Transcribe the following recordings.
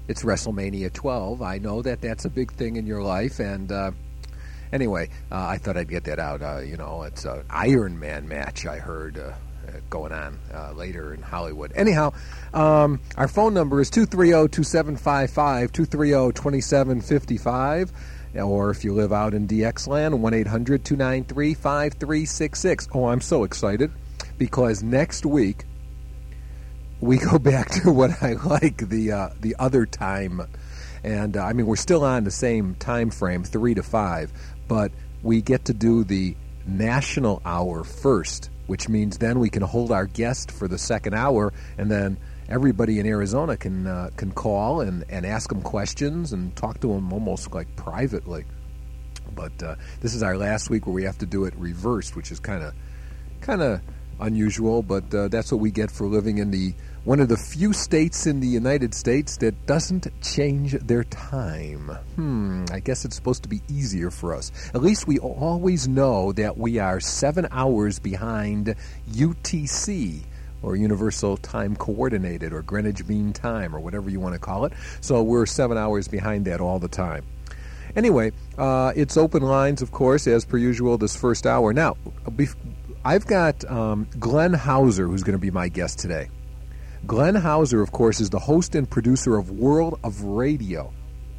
It's WrestleMania 12. I know that that's a big thing in your life, and anyway, I thought I'd get that out. It's an Iron Man match I heard going on later in Hollywood. Anyhow, our phone number is 230-2755, 230-2755. Or if you live out in DX land, 1-800-293-5366. Oh, I'm so excited because next week we go back to what I like, the other time. And, we're still on the same time frame, 3 to 5, but we get to do the national hour first, which means then we can hold our guest for the second hour, and then everybody in Arizona can call and ask them questions and talk to them almost like privately. But this is our last week where we have to do it reversed, which is kind of unusual. But that's what we get for living in one of the few states in the United States that doesn't change their time. I guess it's supposed to be easier for us. At least we always know that we are 7 hours behind UTC, or Universal Time Coordinated, or Greenwich Mean Time, or whatever you want to call it. So we're 7 hours behind that all the time. Anyway, it's open lines, of course, as per usual, this first hour. Now, I've got Glenn Hauser, who's going to be my guest today. Glenn Hauser, of course, is the host and producer of World of Radio.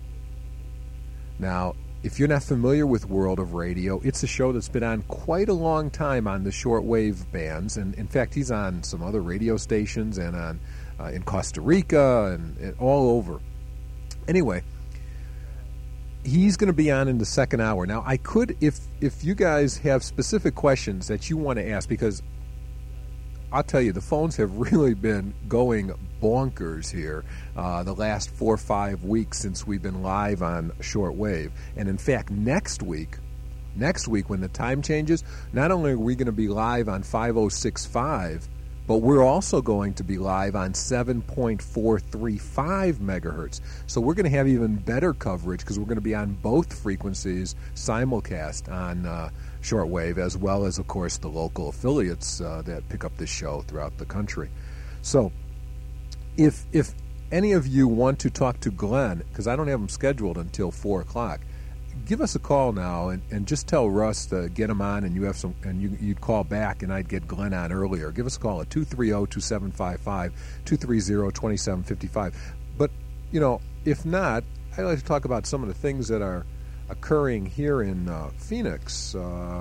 Now, if you're not familiar with World of Radio, it's a show that's been on quite a long time on the shortwave bands, and in fact, he's on some other radio stations and on in Costa Rica and all over. Anyway, he's going to be on in the second hour. Now, I could, if you guys have specific questions that you want to ask, because I'll tell you, the phones have really been going bonkers here the last 4 or 5 weeks since we've been live on shortwave. And in fact, next week when the time changes, not only are we going to be live on 5065, but we're also going to be live on 7.435 megahertz. So we're going to have even better coverage because we're going to be on both frequencies simulcast on shortwave, as well as, of course, the local affiliates that pick up this show throughout the country. So if any of you want to talk to Glenn, because I don't have him scheduled until 4 o'clock, give us a call now and just tell Russ to get him on, and you'd call back, and I'd get Glenn on earlier. Give us a call at 230-2755, 230-2755. But, if not, I'd like to talk about some of the things that are occurring here in Phoenix.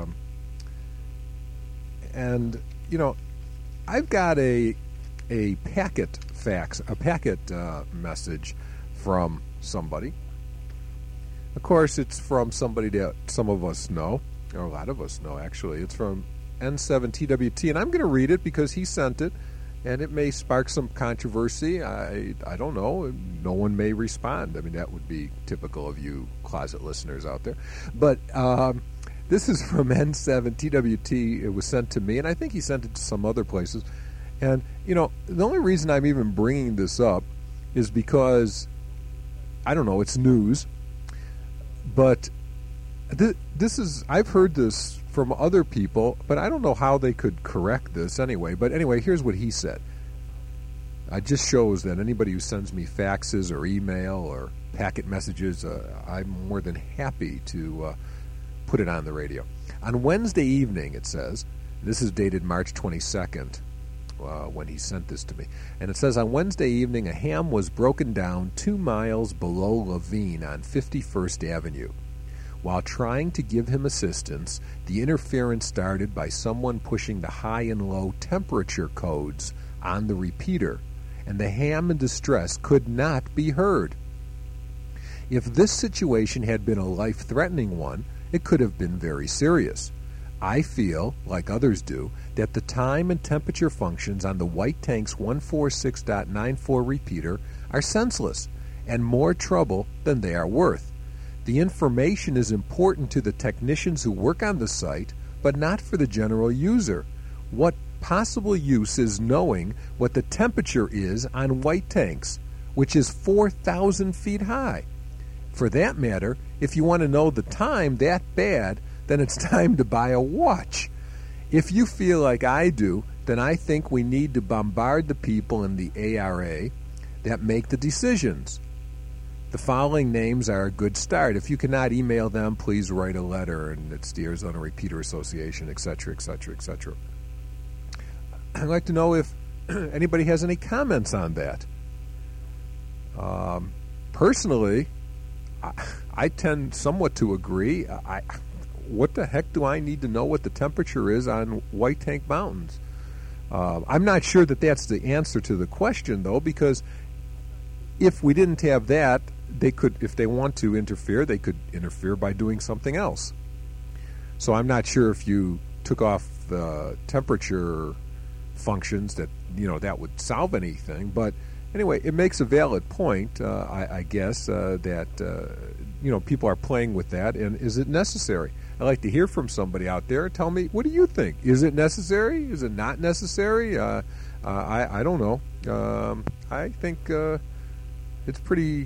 I've got a packet message from somebody. Of course, it's from somebody that some of us know, or a lot of us know, actually. It's from N7TWT, and I'm going to read it because he sent it, and it may spark some controversy. I don't know. No one may respond. That would be typical of you closet listeners out there. But this is from N7TWT. It was sent to me, and I think he sent it to some other places. And, the only reason I'm even bringing this up is because, I don't know, it's news. But I've heard this from other people, but I don't know how they could correct this anyway. But anyway, here's what he said. It just shows that anybody who sends me faxes or email or packet messages, I'm more than happy to put it on the radio. On Wednesday evening, it says, this is dated March 22nd, when he sent this to me. And it says, on Wednesday evening, a ham was broken down 2 miles below Levine on 51st Avenue. While trying to give him assistance, the interference started by someone pushing the high and low temperature codes on the repeater, and the ham in distress could not be heard. If this situation had been a life-threatening one, it could have been very serious. I feel, like others do, that the time and temperature functions on the White Tank's 146.94 repeater are senseless and more trouble than they are worth. The information is important to the technicians who work on the site, but not for the general user. What possible use is knowing what the temperature is on White Tanks, which is 4,000 feet high? For that matter, if you want to know the time that bad, then it's time to buy a watch. If you feel like I do, then I think we need to bombard the people in the ARA that make the decisions. The following names are a good start. If you cannot email them, please write a letter, and it's the Arizona Repeater Association, etc., etc., etc. I'd like to know if anybody has any comments on that. Personally, I tend somewhat to agree. What the heck do I need to know what the temperature is on White Tank Mountains? I'm not sure that that's the answer to the question, though, because if we didn't have that, they could, if they want to interfere, they could interfere by doing something else. So I'm not sure if you took off the temperature functions that, that would solve anything. But anyway, it makes a valid point, I guess, that, people are playing with that. And is it necessary? I'd like to hear from somebody out there. Tell me, what do you think? Is it necessary? Is it not necessary? I don't know. I think it's pretty...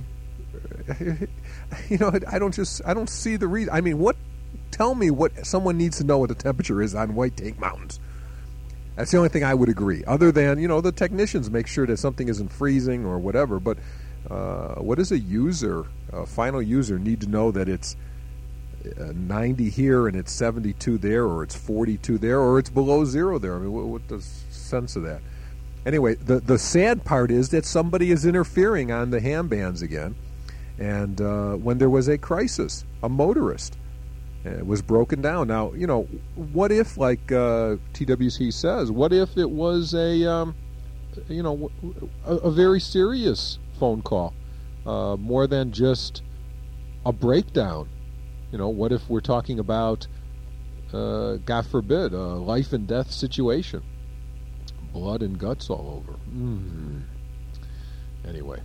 I don't see the reason. I mean, tell me what someone needs to know what the temperature is on White Tank Mountains. That's the only thing I would agree. Other than, the technicians make sure that something isn't freezing or whatever. But what does a final user need to know that it's 90 here and it's 72 there, or it's 42 there, or it's below zero there? I mean, what the sense of that? Anyway, the sad part is that somebody is interfering on the ham bands again. And when there was a crisis, a motorist was broken down. Now, what if, like TWC says, what if it was a very serious phone call, more than just a breakdown? What if we're talking about, God forbid, a life and death situation? Blood and guts all over. Anyway.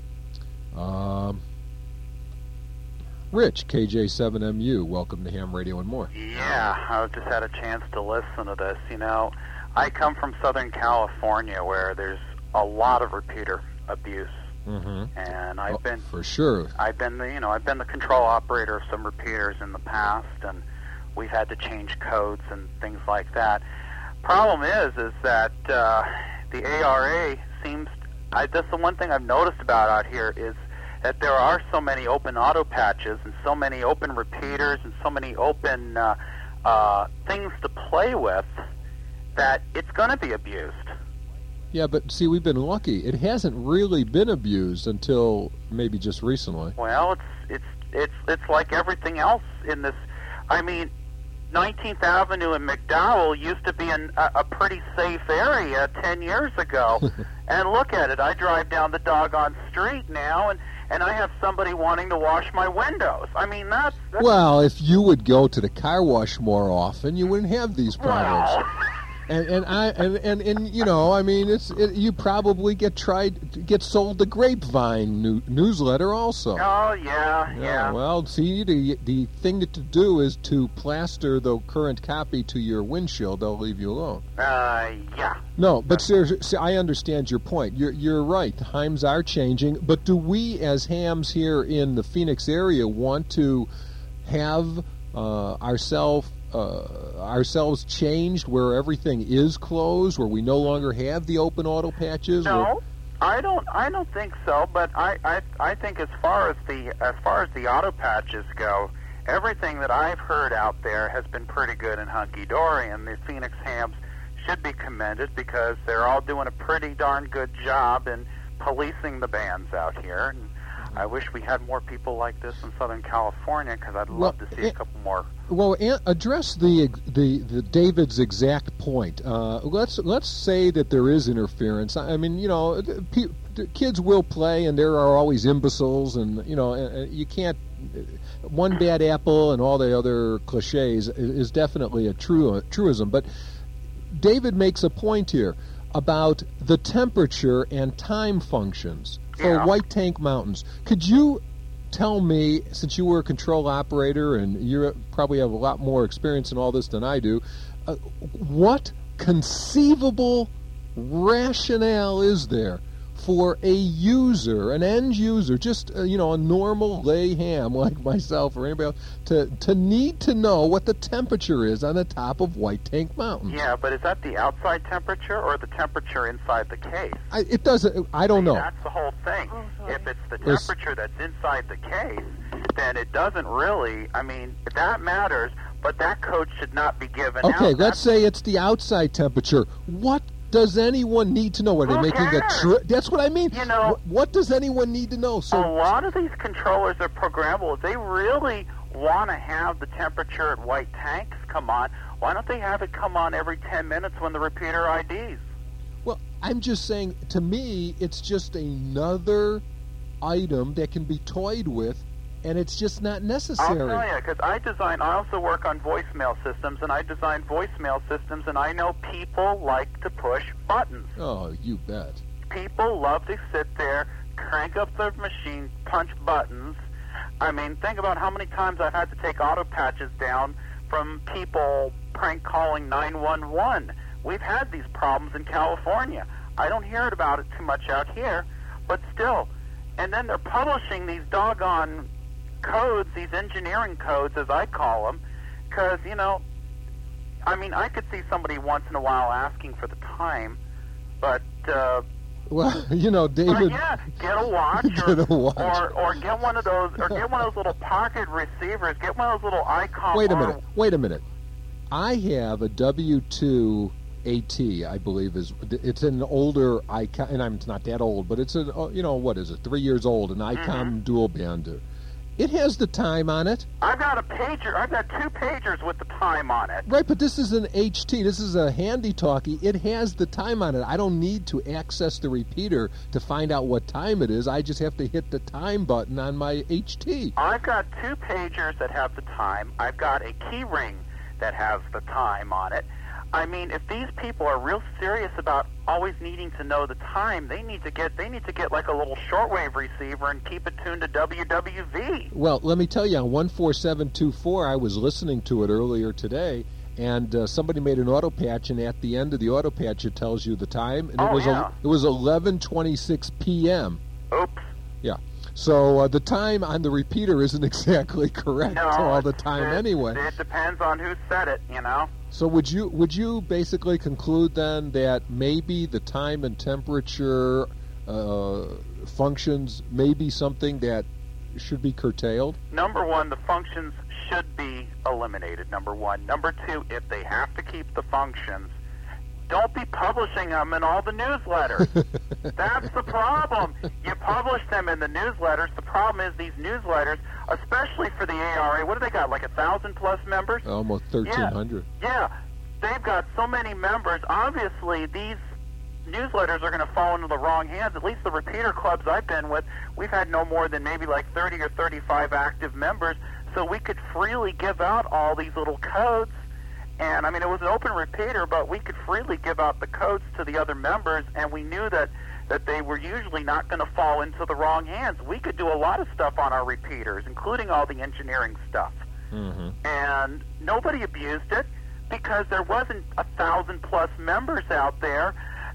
Rich, KJ7MU, welcome to Ham Radio and More. Yeah, I just had a chance to listen to this. I come from Southern California, where there's a lot of repeater abuse. Mm-hmm. And I've been... For sure. I've been the control operator of some repeaters in the past, and we've had to change codes and things like that. Problem is that the ARA seems... that's the one thing I've noticed about out here is that there are so many open auto patches and so many open repeaters and so many open things to play with that it's going to be abused. Yeah, but see, we've been lucky. It hasn't really been abused until maybe just recently. Well, it's like everything else in this. I mean, 19th Avenue in McDowell used to be a pretty safe area 10 years ago. And look at it. I drive down the doggone street now, and I have somebody wanting to wash my windows. I mean, that's... Well, if you would go to the car wash more often, you wouldn't have these problems. Well... And you probably get sold the Grapevine newsletter also. Oh yeah. Well, see, the thing to do is to plaster the current copy to your windshield. They'll leave you alone. Yeah. No, but seriously, I understand your point. You're right. Times are changing, but do we, as hams here in the Phoenix area, want to have ourselves changed where everything is closed, where we no longer have the open auto patches? No, I don't think so. But I think as far as the auto patches go, everything that I've heard out there has been pretty good and hunky dory, and the Phoenix hams should be commended because they're all doing a pretty darn good job in policing the bands out here. And I wish we had more people like this in Southern California, because I'd love to see a couple more. Well, address the David's exact point. Let's say that there is interference. I mean, kids will play, and there are always imbeciles, and you can't. One bad apple and all the other cliches is definitely a truism. But David makes a point here about the temperature and time functions for White Tank Mountains. Could you tell me, since you were a control operator and you probably have a lot more experience in all this than I do, what conceivable rationale is there for a user, an end user, just a normal lay ham like myself or anybody else, to need to know what the temperature is on the top of White Tank Mountain. Yeah, but is that the outside temperature or the temperature inside the case? It doesn't. I don't know. That's the whole thing. If it's the temperature that's inside the case, then it doesn't really. I mean, that matters, but that code should not be given out. Okay, let's say it's the outside temperature. What does anyone need to know? Are they making a trip? That's what I mean. What does anyone need to know? So a lot of these controllers are programmable. If they really want to have the temperature at White Tanks come on, why don't they have it come on every 10 minutes when the repeater IDs? Well, I'm just saying, to me, it's just another item that can be toyed with, and it's just not necessary. I'll tell you, because I also work on voicemail systems, and I design voicemail systems, and I know people like to push buttons. Oh, you bet. People love to sit there, crank up their machine, punch buttons. I mean, think about how many times I've had to take auto patches down from people prank calling 911. We've had these problems in California. I don't hear about it too much out here, but still. And then they're publishing these doggone codes, these engineering codes, as I call them, because, I mean, I could see somebody once in a while asking for the time, but... well, David... yeah, get a watch, or get one of those, little pocket receivers, get one of those little icon... Wait a minute. I have a W2 AT, I believe it's an older ICOM, and it's not that old, but it's what is it, 3 years old, an ICOM dual bander. It has the time on it. I've got a pager. I've got 2 pagers with the time on it. Right, but this is an HT. This is a handy-talkie. It has the time on it. I don't need to access the repeater to find out what time it is. I just have to hit the time button on my HT. I've got 2 pagers that have the time. I've got a key ring that has the time on it. I mean, if these people are real serious about always needing to know the time, they need to get like a little shortwave receiver and keep it tuned to WWV. Well, let me tell you, on 14724, I was listening to it earlier today, and somebody made an auto patch, and at the end of the auto patch, it tells you the time, and it was 11:26 p.m. Oops. Yeah. So the time on the repeater isn't exactly correct all the time anyway. It depends on who said it, So would you basically conclude then that maybe the time and temperature functions may be something that should be curtailed? Number one, the functions should be eliminated, number one. Number two, if they have to keep the functions, don't be publishing them in all the newsletters. That's the problem. You publish them in the newsletters. The problem is these newsletters, especially for the ARA, what do they got, like 1,000+ members? Almost 1,300. Yeah, they've got so many members. Obviously, these newsletters are going to fall into the wrong hands. At least the repeater clubs I've been with, we've had no more than maybe like 30 or 35 active members, so we could freely give out all these little codes. And, I mean, it was an open repeater, but we could freely give out the codes to the other members, and we knew that they were usually not going to fall into the wrong hands. We could do a lot of stuff on our repeaters, including all the engineering stuff. Mm-hmm. And nobody abused it because there wasn't 1,000+ members out there,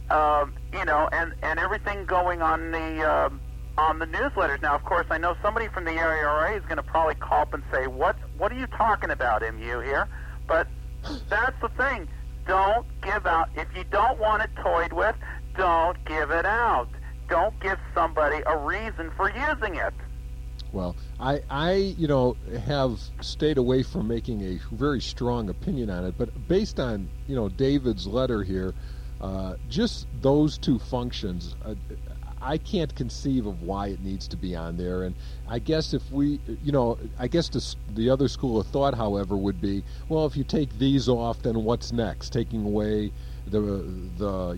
and everything going on the newsletters. Now, of course, I know somebody from the ARA is going to probably call up and say, what are you talking about, MU, here? But that's the thing. Don't give out. If you don't want it toyed with, don't give it out. Don't give somebody a reason for using it. Well, I have stayed away from making a very strong opinion on it, but based on, David's letter here, just those 2 functions, I can't conceive of why it needs to be on there. And I guess if we, I guess the other school of thought, however, would be, well, if you take these off, then what's next? Taking away the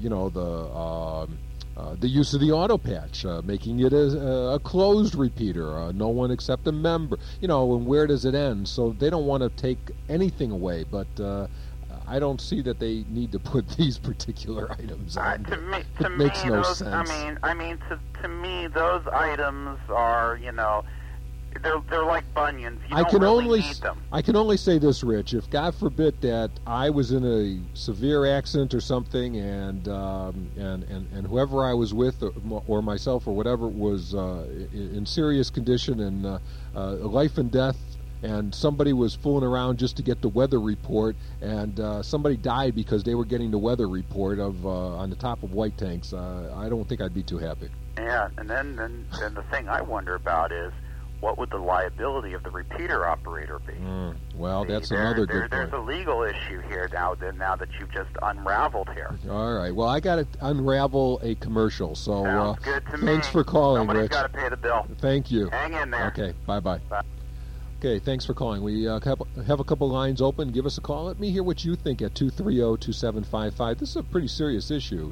use of the auto patch, making it a closed repeater, no one except a member, and where does it end? So they don't want to take anything away, but I don't see that they need to put these particular items on. To me, makes no those, sense. To me, those items are, they're like bunions. You don't really need them. I can only say this, Rich. If God forbid that I was in a severe accident or something, and whoever I was with or myself or whatever was in serious condition and life and death, and somebody was fooling around just to get the weather report, and somebody died because they were getting the weather report of on the top of white tanks, I don't think I'd be too happy. Yeah, and then the thing I wonder about is, what would the liability of the repeater operator be? Well, that's another good point. There's a legal issue here now that you've just unraveled here. All right. Well, I got to unravel a commercial. So sounds good to me. Thanks for calling, Somebody's Rich. got to pay the bill. Thank you. Hang in there. Okay. Bye-bye. Bye. Okay, thanks for calling. We have a couple lines open. Give us a call. Let me hear what you think at 230-2755. This is a pretty serious issue.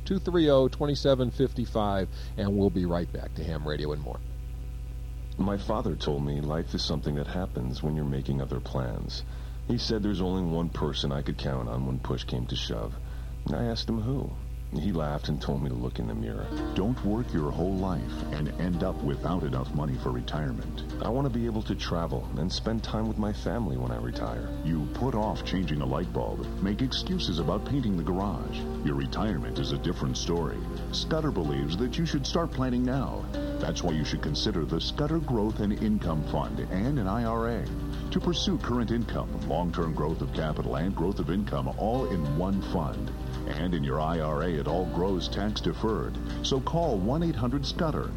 230-2755, and we'll be right back to Ham Radio and more. My father told me life is something that happens when you're making other plans. He said there's only one person I could count on when push came to shove. I asked him who. He laughed and told me to look in the mirror. Don't work your whole life and end up without enough money for retirement. I want to be able to travel and spend time with my family when I retire. You put off changing a light bulb, make excuses about painting the garage. Your retirement is a different story. Scudder believes that you should start planning now. That's why you should consider the Scudder Growth and Income Fund and an IRA. To pursue current income, long-term growth of capital, and growth of income all in one fund. And in your IRA, it all grows tax-deferred. So call 1-800-SCUDDER,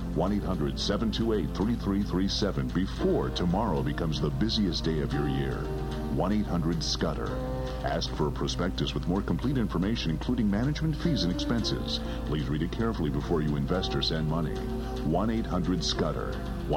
1-800-728-3337 before tomorrow becomes the busiest day of your year. 1-800-SCUDDER. Ask for a prospectus with more complete information, including management fees and expenses. Please read it carefully before you invest or send money. 1-800-SCUDDER.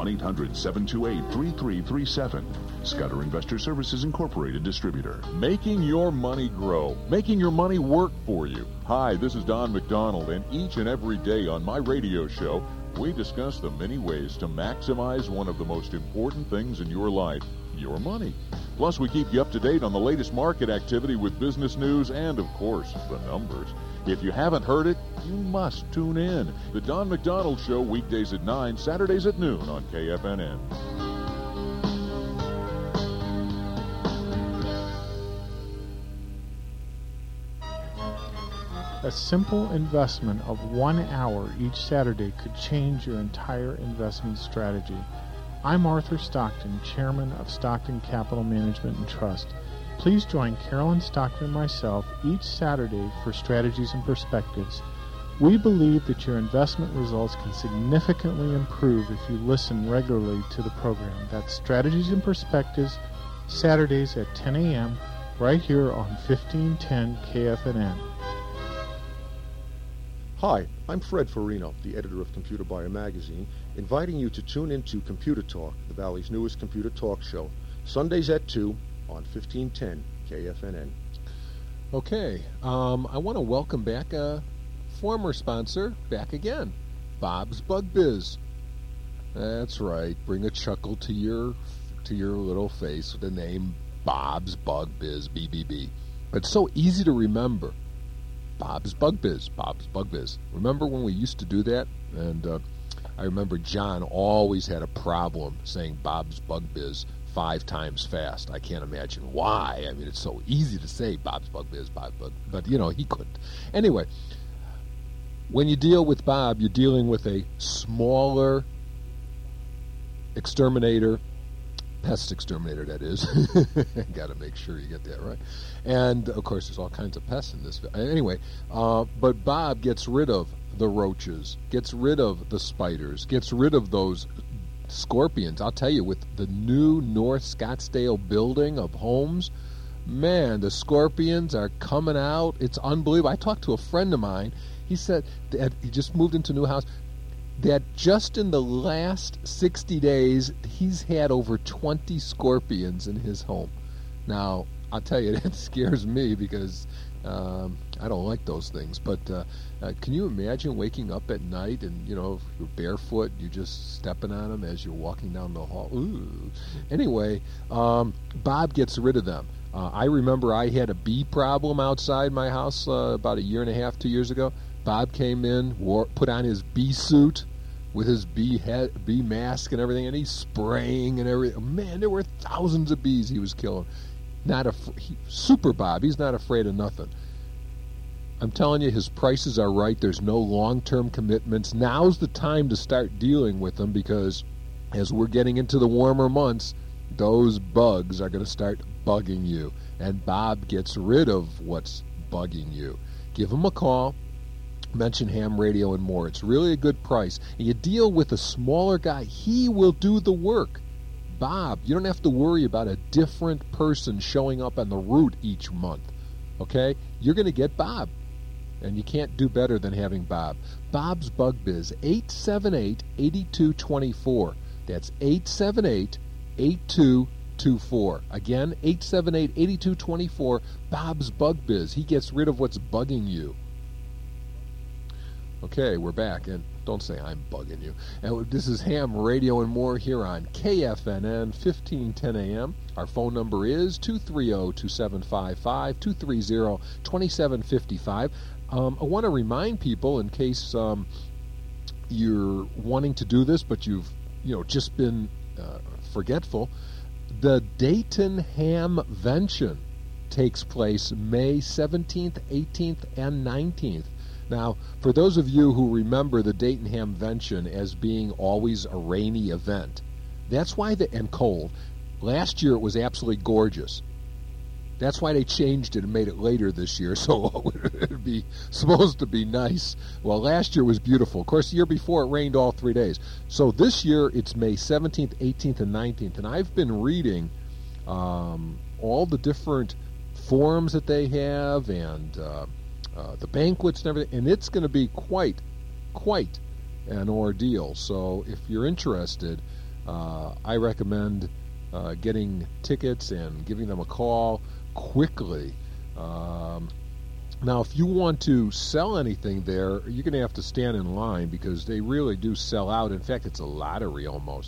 1-800-728-3337. Scudder Investor Services Incorporated Distributor. Making your money grow. Making your money work for you. Hi, this is Don McDonald, and each and every day on my radio show, we discuss the many ways to maximize one of the most important things in your life, your money. Plus, we keep you up to date on the latest market activity with business news and, of course, the numbers. If you haven't heard it, you must tune in. The Don McDonald Show, weekdays at 9, Saturdays at noon on KFNN. A simple investment of 1 hour each Saturday could change your entire investment strategy. I'm Arthur Stockton, Chairman of Stockton Capital Management and Trust. Please join Carolyn Stockton and myself each Saturday for Strategies and Perspectives. We believe that your investment results can significantly improve if you listen regularly to the program. That's Strategies and Perspectives, Saturdays at 10 a.m., right here on 1510 KFNN. Hi, I'm Fred Farino, the editor of Computer Buyer magazine, inviting you to tune into Computer Talk, the Valley's newest computer talk show, Sundays at 2 on 1510 KFNN. Okay, I want to welcome back a former sponsor back again, Bob's Bug Biz. That's right, bring a chuckle to your little face with the name Bob's Bug Biz, BBB. But it's so easy to remember. Bob's Bug Biz, Bob's Bug Biz. Remember when we used to do that? And I remember John always had a problem saying Bob's Bug Biz 5 times fast. I can't imagine why. I mean, it's so easy to say Bob's Bug Biz, Bob's Bug, but you know, he couldn't. Anyway, when you deal with Bob, you're dealing with a smaller exterminator, pest exterminator, that is. Got to make sure you get that right. And, of course, there's all kinds of pests in this. Anyway, but Bob gets rid of the roaches, gets rid of the spiders, gets rid of those scorpions. I'll tell you, with the new North Scottsdale building of homes, man, the scorpions are coming out. It's unbelievable. I talked to a friend of mine. He said that he just moved into a new house, that just in the last 60 days, he's had over 20 scorpions in his home. Now, I'll tell you, that scares me because I don't like those things. But can you imagine waking up at night and, you know, if you're barefoot, you're just stepping on them as you're walking down the hall? Ooh. Anyway, Bob gets rid of them. I remember I had a bee problem outside my house about 1.5 years, 2 years ago. Bob came in, put on his bee suit, with his bee mask and everything, and he's spraying and everything. Man, there were thousands of bees he was killing. Super Bob, he's not afraid of nothing. I'm telling you, his prices are right. There's no long-term commitments. Now's the time to start dealing with them, because as we're getting into the warmer months, those bugs are going to start bugging you. And Bob gets rid of what's bugging you. Give him a call. Mention Ham Radio and More. It's really a good price. And you deal with a smaller guy. He will do the work. Bob, you don't have to worry about a different person showing up on the route each month. Okay? You're going to get Bob. And you can't do better than having Bob. Bob's Bug Biz, 878-8224. That's 878-8224. Again, 878-8224. Bob's Bug Biz. He gets rid of what's bugging you. Okay, we're back, and don't say I'm bugging you. And this is Ham Radio and More here on KFNN, 1510 AM. Our phone number is 230-2755, 230-2755. I want to remind people, in case you're wanting to do this, but you've just been forgetful, the Dayton Hamvention takes place May 17th, 18th, and 19th. Now, for those of you who remember the Dayton Hamvention as being always a rainy event, that's why and cold. Last year it was absolutely gorgeous. That's why they changed it and made it later this year, so it would be supposed to be nice. Well, last year was beautiful. Of course, the year before it rained all 3 days. So this year it's May 17th, 18th, and 19th. And I've been reading all the different forums that they have and the banquets and everything, and it's going to be quite an ordeal. So if you're interested, I recommend getting tickets and giving them a call quickly. Now, if you want to sell anything there, you're going to have to stand in line, because they really do sell out. In fact, it's a lottery almost.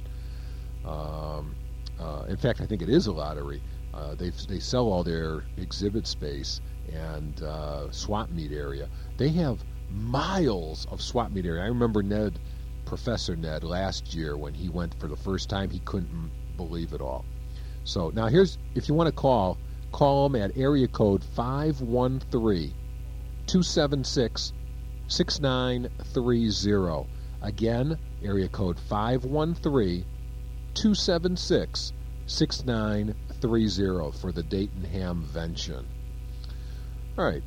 In fact, I think it is a lottery. They sell all their exhibit space and swap meet area. They have miles of swap meet area. I remember Professor Ned, last year when he went for the first time, he couldn't believe it all. So now if you want to call them at area code 513-276-6930. Again, area code 513-276-6930 for the Dayton Hamvention. All right.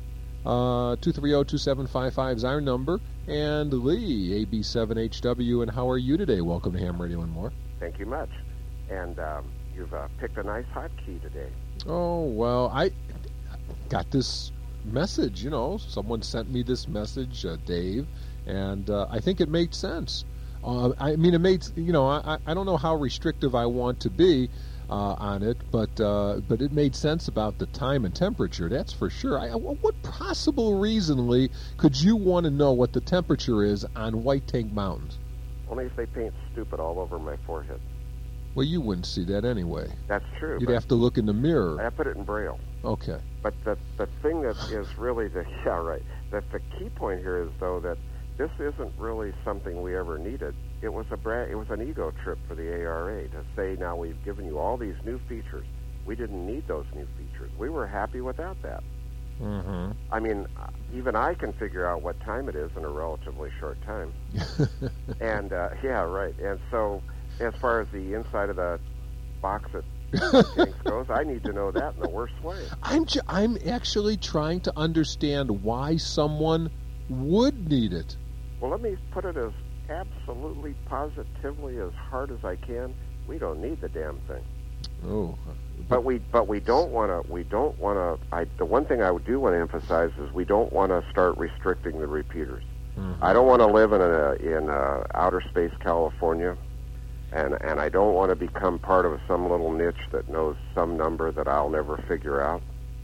230-2755 is our number. And Lee, AB7HW, and how are you today? Welcome to Ham Radio and More. Thank you much. And you've picked a nice hotkey today. Oh, well, I got this message, Someone sent me this message, Dave, and I think it made sense. I mean, it made, I don't know how restrictive I want to be on it, but it made sense about the time and temperature, that's for sure. What possible reason, Lee, could you want to know what the temperature is on White Tank Mountains? Only if they paint stupid all over my forehead. Well, you wouldn't see that anyway. That's true. You'd have to look in the mirror. I put it in Braille. Okay. But the thing that is really that the key point here is, though, that this isn't really something we ever needed. It was an ego trip for the ARA to say, now we've given you all these new features. We didn't need those new features. We were happy without that. Mm-hmm. I mean, even I can figure out what time it is in a relatively short time. And And so, as far as the inside of the box at tanks goes, I need to know that in the worst way. I'm actually trying to understand why someone would need it. Well, let me put it as absolutely, positively, as hard as I can. We don't need the damn thing. Oh. But we don't want to. The one thing I do want to emphasize is we don't want to start restricting the repeaters. Mm-hmm. I don't want to live in outer space California, and I don't want to become part of some little niche that knows some number that I'll never figure out.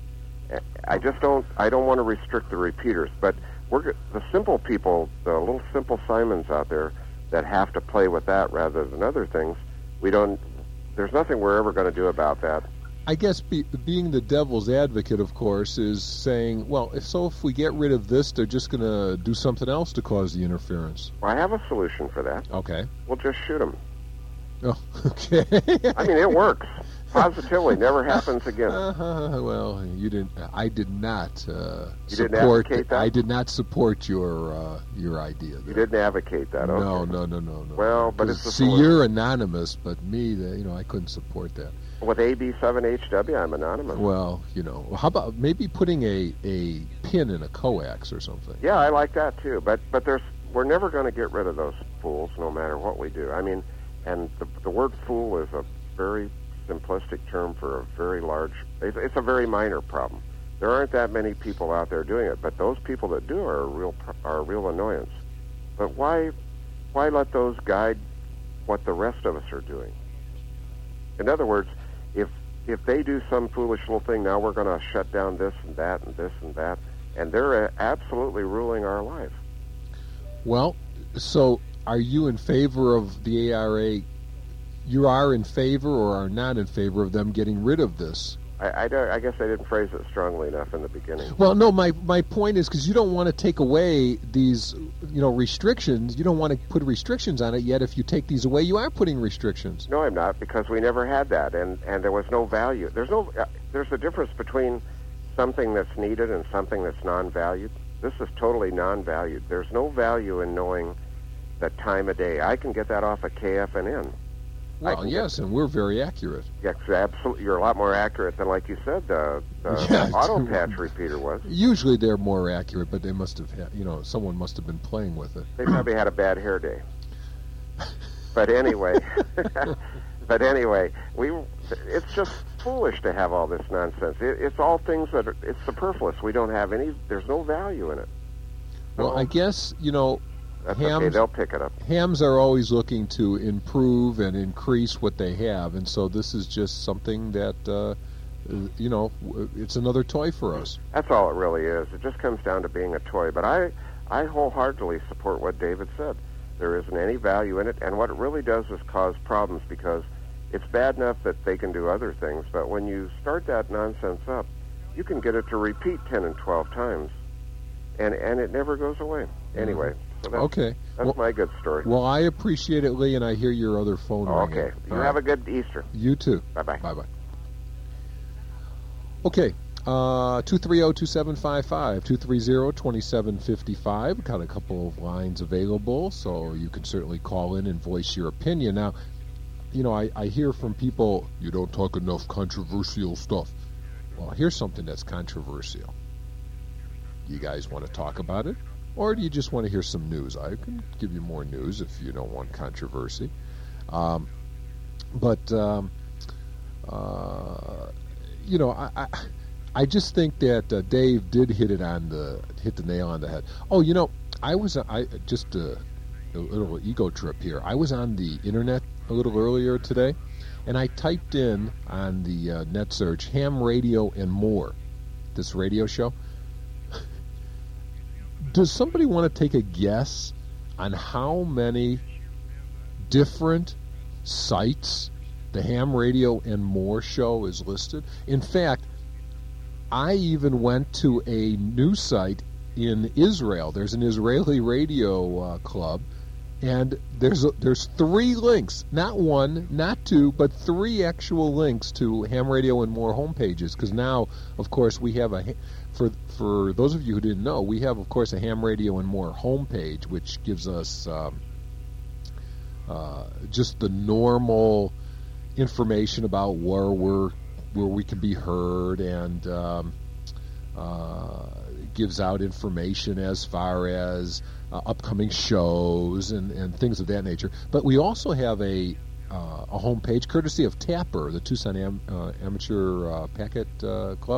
I don't want to restrict the repeaters, but the simple people, the little simple Simons out there that have to play with that rather than other things. There's nothing we're ever going to do about that I guess being the devil's advocate, of course, is saying, well, if we get rid of this, they're just going to do something else to cause the interference. Well, I have a solution for that. Okay. We'll just shoot them. Oh, okay. I mean, it works. Positively, never happens again. Well, I did not. You didn't advocate that? I did not support your idea. You didn't advocate that. Okay. No. Well, but it's see, you're anonymous, but me, I couldn't support that. With AB7HW, I'm anonymous. Well, how about maybe putting a pin in a coax or something? Yeah, I like that too. But we're never going to get rid of those fools, no matter what we do. I mean, and the word fool is a very simplistic term for a very large. It's a very minor problem. There aren't that many people out there doing it, but those people that do are a real annoyance. But why let those guide what the rest of us are doing? In other words, if they do some foolish little thing, now we're going to shut down this and that and this and that, and they're absolutely ruling our life. Well, so are you in favor of the ARA? You are in favor or are not in favor of them getting rid of this? I guess I didn't phrase it strongly enough in the beginning. Well, no, my point is because you don't want to take away these, restrictions. You don't want to put restrictions on it, yet if you take these away, you are putting restrictions. No, I'm not, because we never had that, and there was no value. There's a difference between something that's needed and something that's non-valued. This is totally non-valued. There's no value in knowing the time of day. I can get that off of KFNN. Well, yes, and we're very accurate. Yes, absolutely. You're a lot more accurate than, like you said, the auto patch repeater was. Usually they're more accurate, but they must have had, someone must have been playing with it. They probably had a bad hair day. But anyway, it's just foolish to have all this nonsense. It's all things it's superfluous. We don't have there's no value in it. Well, I guess, That's okay, they'll pick it up. Hams are always looking to improve and increase what they have, and so this is just something that, it's another toy for us. That's all it really is. It just comes down to being a toy. But I wholeheartedly support what David said. There isn't any value in it, and what it really does is cause problems because it's bad enough that they can do other things, but when you start that nonsense up, you can get it to repeat 10 and 12 times, and it never goes away. Anyway. So that's my good story. Well, I appreciate it, Lee, and I hear your other phone ringing. Okay. You have a good Easter. You too. Bye-bye. Bye-bye. Okay. 230-2755, 230-2755. Got a couple of lines available, so you can certainly call in and voice your opinion. Now, I hear from people, you don't talk enough controversial stuff. Well, here's something that's controversial. You guys want to talk about it? Or do you just want to hear some news? I can give you more news if you don't want controversy. I just think that Dave did hit the nail on the head. Oh, I just a little ego trip here. I was on the internet a little earlier today, and I typed in on the net search ham radio and more. This radio show. Does somebody want to take a guess on how many different sites the Ham Radio and More show is listed? In fact, I even went to a news site in Israel. There's an Israeli radio club, and there's 3 links, not 1, not 2, but 3 actual links to Ham Radio and More homepages. Because now, of course, we have for those of you who didn't know, we have, of course, a Ham Radio and More homepage, which gives us just the normal information about where we can be heard, and gives out information as far as upcoming shows and things of that nature. But we also have a homepage courtesy of Tapper, the Tucson Amateur Packet Club.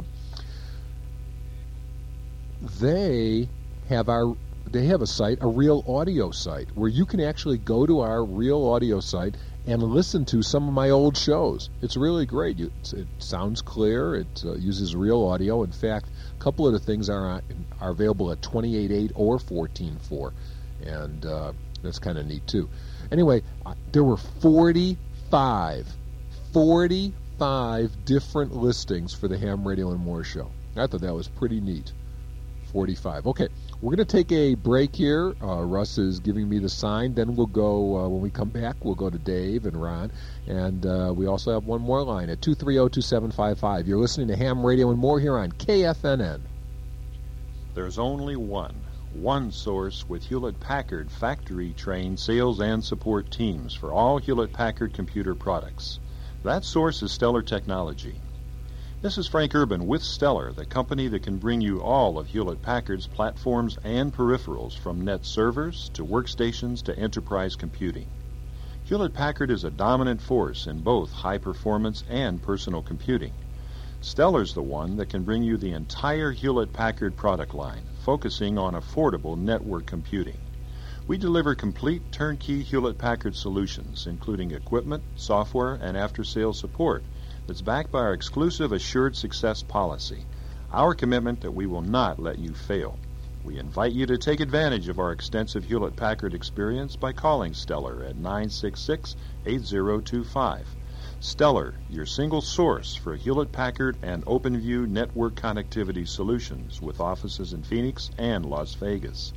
They have a site, a Real Audio site, where you can actually go to our Real Audio site and listen to some of my old shows. It's really great. It sounds clear. It uses real audio. In fact, a couple of the things are available at 28.8 or 14.4, and that's kind of neat too. Anyway, there were 45 45 different listings for the Ham Radio and More show. I thought that was pretty neat. 45. Okay, we're going to take a break here. Russ is giving me the sign. Then we'll go, when we come back, we'll go to Dave and Ron. And we also have one more line at 230-2755. You're listening to Ham Radio and More here on KFNN. There's only one source with Hewlett-Packard factory-trained sales and support teams for all Hewlett-Packard computer products. That source is Stellar Technology. This is Frank Urban with Stellar, the company that can bring you all of Hewlett-Packard's platforms and peripherals, from net servers to workstations to enterprise computing. Hewlett-Packard is a dominant force in both high-performance and personal computing. Stellar's the one that can bring you the entire Hewlett-Packard product line, focusing on affordable network computing. We deliver complete turnkey Hewlett-Packard solutions, including equipment, software, and after-sales support that's backed by our exclusive Assured Success policy, our commitment that we will not let you fail. We invite you to take advantage of our extensive Hewlett-Packard experience by calling Stellar at 966-8025. Stellar, your single source for Hewlett-Packard and OpenView network connectivity solutions with offices in Phoenix and Las Vegas.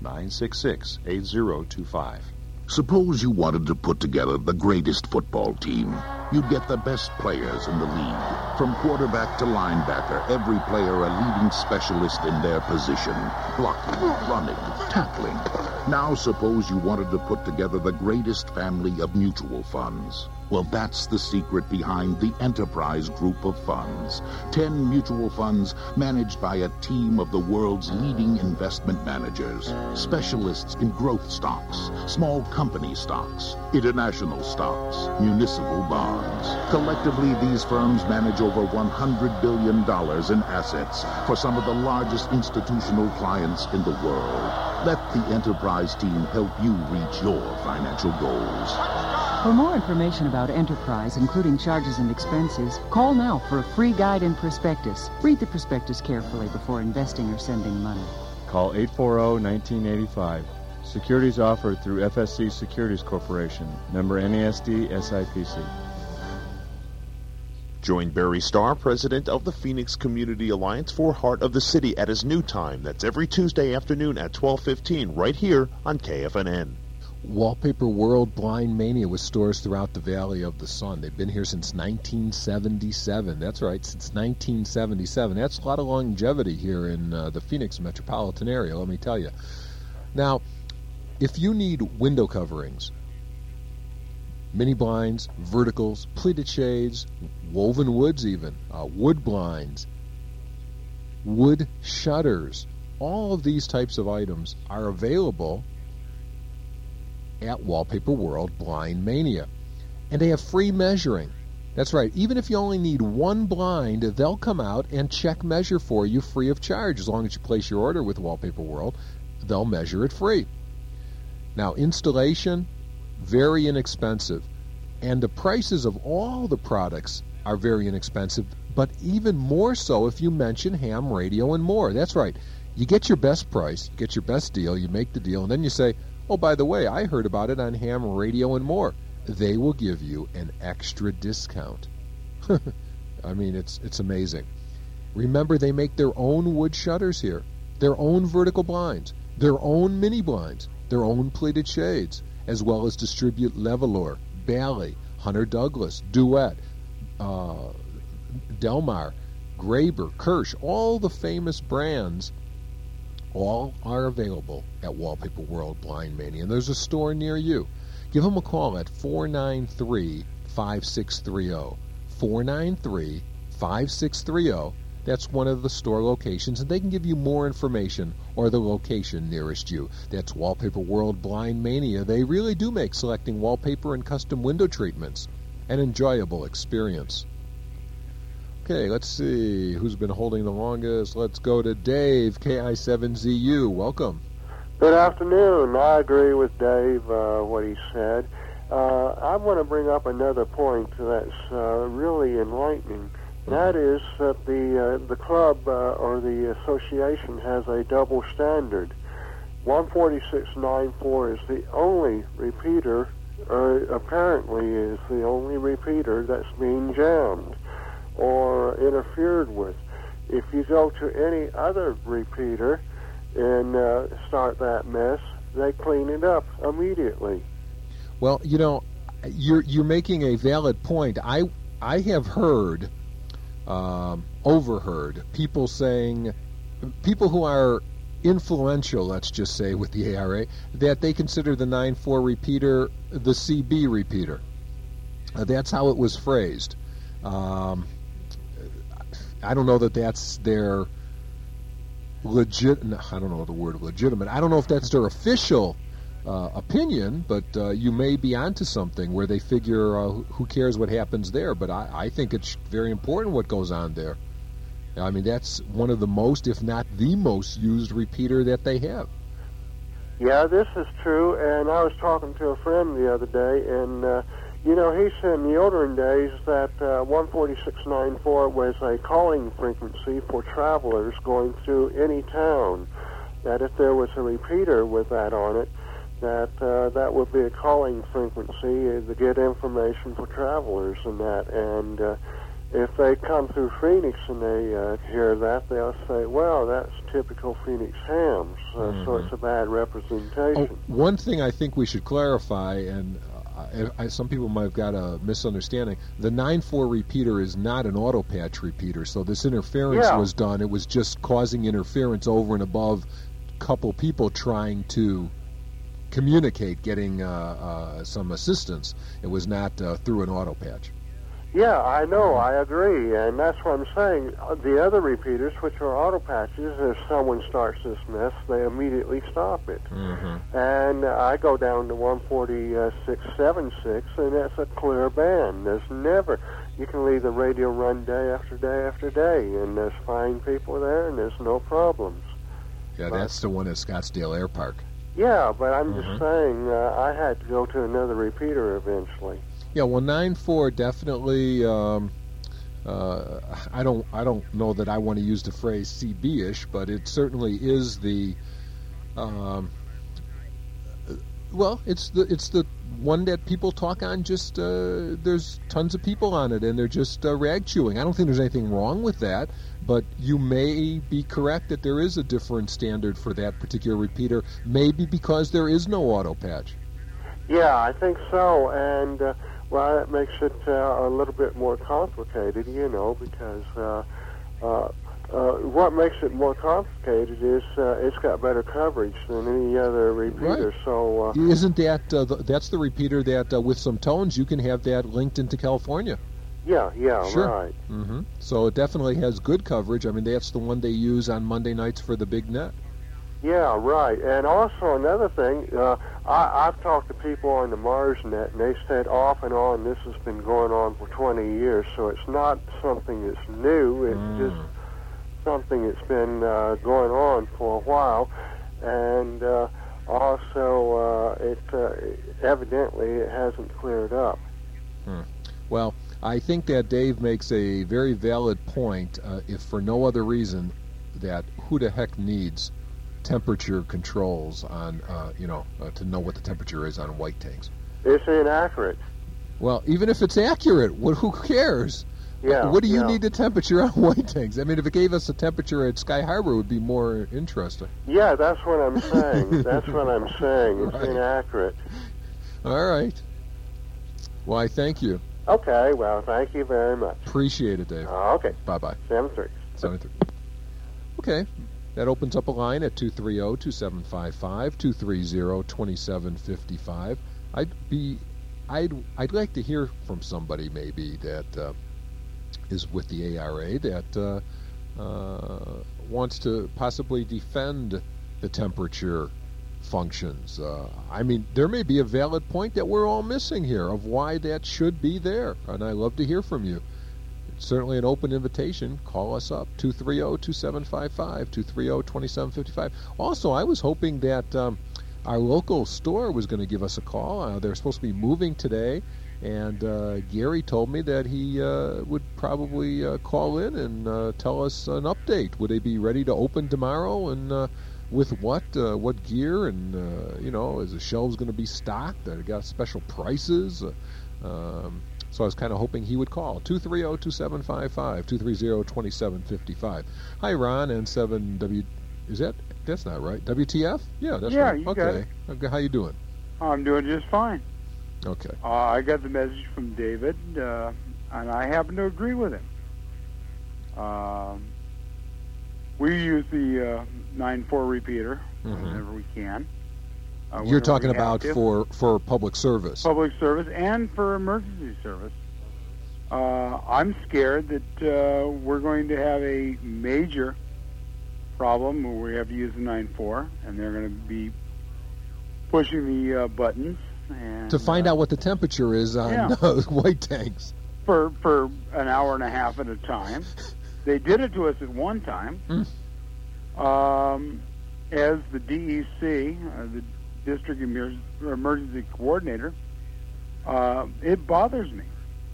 966-8025. Suppose you wanted to put together the greatest football team. You'd get the best players in the league. From quarterback to linebacker, every player a leading specialist in their position. Blocking, running, tackling. Now suppose you wanted to put together the greatest family of mutual funds. Well, that's the secret behind the Enterprise Group of Funds. 10 mutual funds managed by a team of the world's leading investment managers. Specialists in growth stocks, small company stocks, international stocks, municipal bonds. Collectively, these firms manage over $100 billion in assets for some of the largest institutional clients in the world. Let the Enterprise team help you reach your financial goals. For more information about Enterprise, including charges and expenses, call now for a free guide and prospectus. Read the prospectus carefully before investing or sending money. Call 840-1985. Securities offered through FSC Securities Corporation. Member NASD SIPC. Join Barry Starr, president of the Phoenix Community Alliance, for Heart of the City at his new time. That's every Tuesday afternoon at 12:15 right here on KFNN. Wallpaper World Blind Mania with stores throughout the Valley of the Sun. They've been here since 1977. That's right, since 1977. That's a lot of longevity here in the Phoenix metropolitan area, let me tell you. Now, if you need window coverings, mini blinds, verticals, pleated shades, woven woods even, wood blinds, wood shutters, all of these types of items are available at Wallpaper World Blind Mania. And they have free measuring. That's right. Even if you only need one blind, they'll come out and check measure for you free of charge. As long as you place your order with Wallpaper World, they'll measure it free. Now, installation, very inexpensive. And the prices of all the products are very inexpensive, but even more so if you mention Ham Radio and More. That's right. You get your best price, get your best deal, you make the deal, and then you say, oh, by the way, I heard about it on Ham Radio and More. They will give you an extra discount. I mean, it's amazing. Remember, they make their own wood shutters here, their own vertical blinds, their own mini blinds, their own pleated shades, as well as distribute Levolor, Bally, Hunter Douglas, Duet, Delmar, Graber, Kirsch, all the famous brands. All are available at Wallpaper World Blind Mania, and there's a store near you. Give them a call at 493-5630. 493-5630. That's one of the store locations, and they can give you more information or the location nearest you. That's Wallpaper World Blind Mania. They really do make selecting wallpaper and custom window treatments an enjoyable experience. Okay, let's see who's been holding the longest. Let's go to Dave, KI7ZU. Welcome. Good afternoon. I agree with Dave, what he said. I want to bring up another point that's really enlightening. That is that the club or the association has a double standard. 146.94 is the only repeater apparently is the only repeater that's being jammed or interfered with. If you go to any other repeater and start that mess, they clean it up immediately. Well, you know, you're making a valid point. I have heard, overheard people saying, people who are influential, let's just say, with the ARA, that they consider the 9.4 repeater the CB repeater. That's how it was phrased. I don't know that that's their I don't know the word legitimate. I don't know if that's their official opinion, but you may be onto something where they figure who cares what happens there. But I think it's very important what goes on there. I mean, that's one of the most, if not the most, used repeater that they have. Yeah, this is true, and I was talking to a friend the other day, and, you know, he said in the older days that 146.94 was a calling frequency for travelers going through any town, that if there was a repeater with that on it, that would be a calling frequency to get information for travelers and that, and if they come through Phoenix and they hear that, they'll say, well, that's typical Phoenix hams, so it's a bad representation. Oh, one thing I think we should clarify, and some people might have got a misunderstanding, the 9.4 repeater is not an auto patch repeater, so this interference was done. It was just causing interference over and above a couple people trying to communicate, getting some assistance. It was not through an auto patch. Yeah, I know, I agree, and that's what I'm saying. The other repeaters, which are auto patches, if someone starts this mess, they immediately stop it. And I go down to 146.76, and that's a clear band. There's never, you can leave the radio run day after day after day, and there's fine people there, and there's no problems. Yeah, that's the one at Scottsdale Air Park. Yeah, but I'm just saying, I had to go to another repeater eventually. Yeah, well, 9.4 definitely. I don't know that I want to use the phrase CB-ish, but it certainly is the. Well, it's the one that people talk on. Just there's tons of people on it, and they're just rag chewing. I don't think there's anything wrong with that, but you may be correct that there is a different standard for that particular repeater. Maybe because there is no auto patch. Yeah, I think so, and. Well, that makes it a little bit more complicated, you know, because what makes it more complicated is it's got better coverage than any other repeater. Right. So isn't that that's the repeater that with some tones you can have that linked into California? Yeah, sure. Right. So it definitely has good coverage. I mean, that's the one they use on Monday nights for the big net. Yeah, right. And also another thing, I've talked to people on the MarsNet, and they said off and on this has been going on for 20 years, so it's not something that's new. It's just something that's been going on for a while. And also, evidently it hasn't cleared up. Well, I think that Dave makes a very valid point, if for no other reason, that who the heck needs temperature controls on, to know what the temperature is on white tanks. It's inaccurate. Well, even if it's accurate, who cares? Yeah. What do you need the temperature on white tanks? I mean, if it gave us a temperature at Sky Harbor, it would be more interesting. Yeah, that's what I'm saying. That's what I'm saying. It's inaccurate. All right. Well, I thank you. Okay, well, thank you very much. Appreciate it, Dave. Okay. Bye-bye. 7-3. 7-3. Okay. That opens up a line at 230-2755, 230-2755. I'd like to hear from somebody maybe that is with the ARA that wants to possibly defend the temperature functions. I mean, there may be a valid point that we're all missing here of why that should be there, and I'd love to hear from you. Certainly an open invitation. Call us up, 230-2755, 230-2755. Also, I was hoping that our local store was going to give us a call. They're supposed to be moving today, and Gary told me that he would probably call in and tell us an update. Would they be ready to open tomorrow? And with what gear, and is the shelves going to be stocked? They got special prices. So I was kind of hoping he would call. 230-2755, 230-2755. Hi, Ron, N7W. That's not right. WTF? Yeah, that's right. You got it. Okay, how you doing? I'm doing just fine. Okay. I got the message from David, and I happen to agree with him. We use the 9.4 repeater whenever we can. You're talking about for public service. Public service and for emergency service. I'm scared that we're going to have a major problem where we have to use the 9.4, and they're going to be pushing the buttons. And, to find out what the temperature is on those white tanks. For an hour and a half at a time. They did it to us at one time. As the DEC, the District Emergency Coordinator, it bothers me.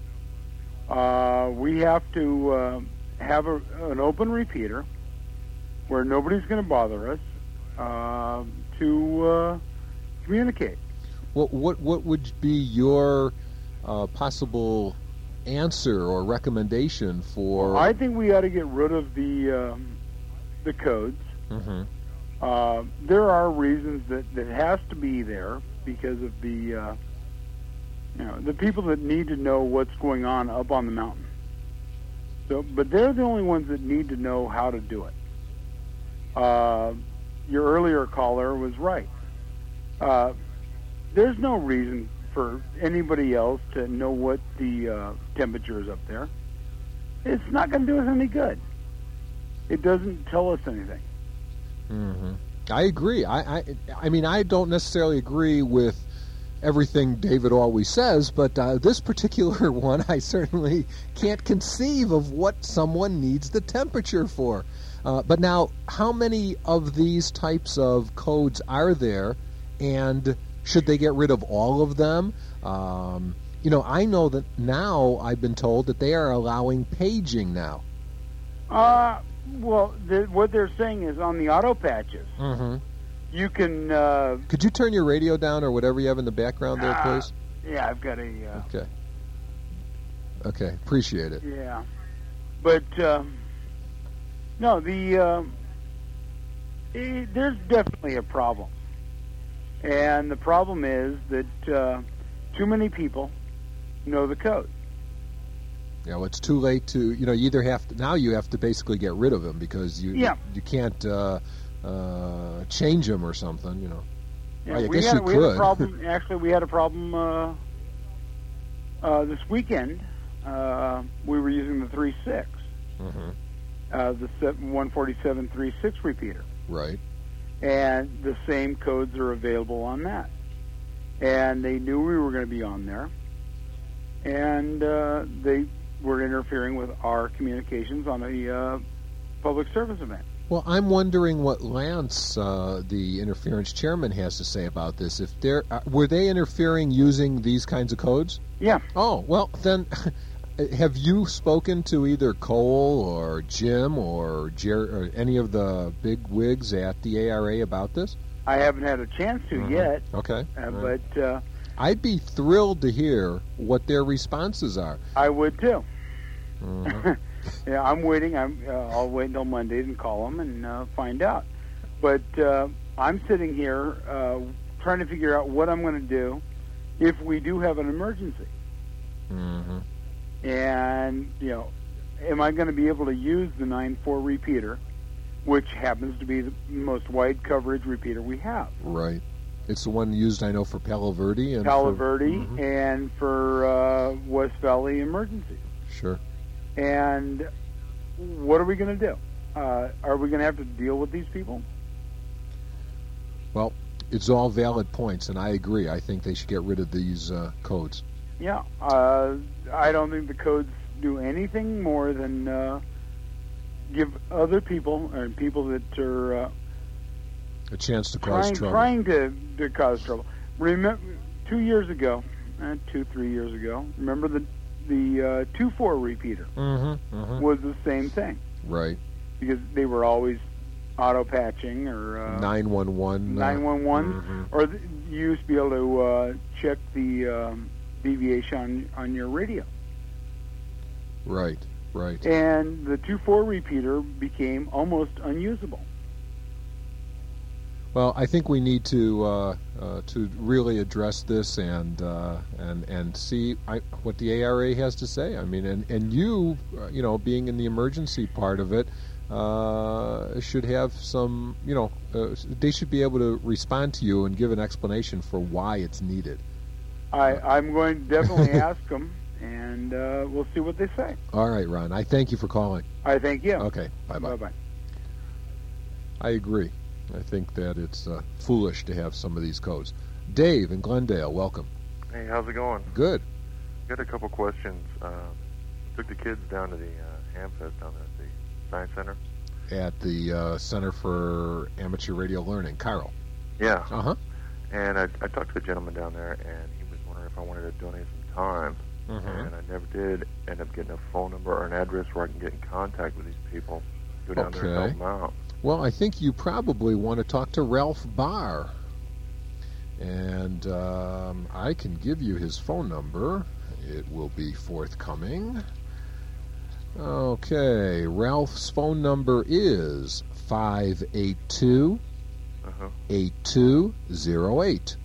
We have to have an open repeater where nobody's going to bother us to communicate. What would be your possible answer or recommendation for? I think we ought to get rid of the codes. There are reasons that has to be there because of the the people that need to know what's going on up on the mountain. So, but they're the only ones that need to know how to do it. Your earlier caller was right. There's no reason for anybody else to know what the temperature is up there. It's not going to do us any good. It doesn't tell us anything. I agree. I mean, I don't necessarily agree with everything David always says, but this particular one, I certainly can't conceive of what someone needs the temperature for. But now, how many of these types of codes are there, and should they get rid of all of them? I know that now I've been told that they are allowing paging now. Well, what they're saying is on the auto patches, you can... Could you turn your radio down or whatever you have in the background there, please? Yeah, I've got a... Okay, appreciate it. Yeah. But, no, there's definitely a problem. And the problem is that too many people know the code. Yeah, well, it's too late to, you either have to, now you have to basically get rid of them because you can't change them or something, Yeah, I we guess had, you we could. Had a problem, actually, we had a problem this weekend. We were using the 3.6, the 147.3.6 repeater. Right. And the same codes are available on that. And they knew we were going to be on there. And they were interfering with our communications on a public service event. Well, I'm wondering what Lance, the interference chairman, has to say about this. If were they interfering using these kinds of codes? Yeah. Oh, well, then have you spoken to either Cole or Jim or any of the big wigs at the ARA about this? I haven't had a chance to yet. Okay. But I'd be thrilled to hear what their responses are. I would too. Yeah, I'm waiting. I'll wait until Monday and call them and find out. But I'm sitting here trying to figure out what I'm going to do if we do have an emergency. And am I going to be able to use the 9.4 repeater, which happens to be the most wide coverage repeater we have? Right. It's the one used, I know, for Palo Verde and and for West Valley emergencies. Sure. And what are we going to do? Are we going to have to deal with these people? Well, it's all valid points, and I agree. I think they should get rid of these codes. Yeah. I don't think the codes do anything more than give other people, or people that are... a chance to cause trouble. Trying to cause trouble. Remember, 3 years ago, remember the 2.4 repeater was the same thing. Right. Because they were always auto patching or 911. 911, or you used to be able to check the deviation on your radio. Right. And the 2.4 repeater became almost unusable. Well, I think we need to really address this and see what the ARA has to say. I mean, and you being in the emergency part of it, should have some, they should be able to respond to you and give an explanation for why it's needed. I'm going to definitely ask them, and we'll see what they say. All right, Ron. I thank you for calling. I thank you. Okay. Bye-bye. Bye-bye. I agree. I think that it's foolish to have some of these codes. Dave in Glendale, welcome. Hey, how's it going? Good. Got a couple questions. Took the kids down to the Hamfest down at the Science Center. At the Center for Amateur Radio Learning, Carl. Yeah. Uh-huh. And I talked to the gentleman down there, and he was wondering if I wanted to donate some time. Mm-hmm. And I never did end up getting a phone number or an address where I can get in contact with these people. Go down there and help them out. Well, I think you probably want to talk to Ralph Barr. And I can give you his phone number. It will be forthcoming. Okay, Ralph's phone number is 582-8208.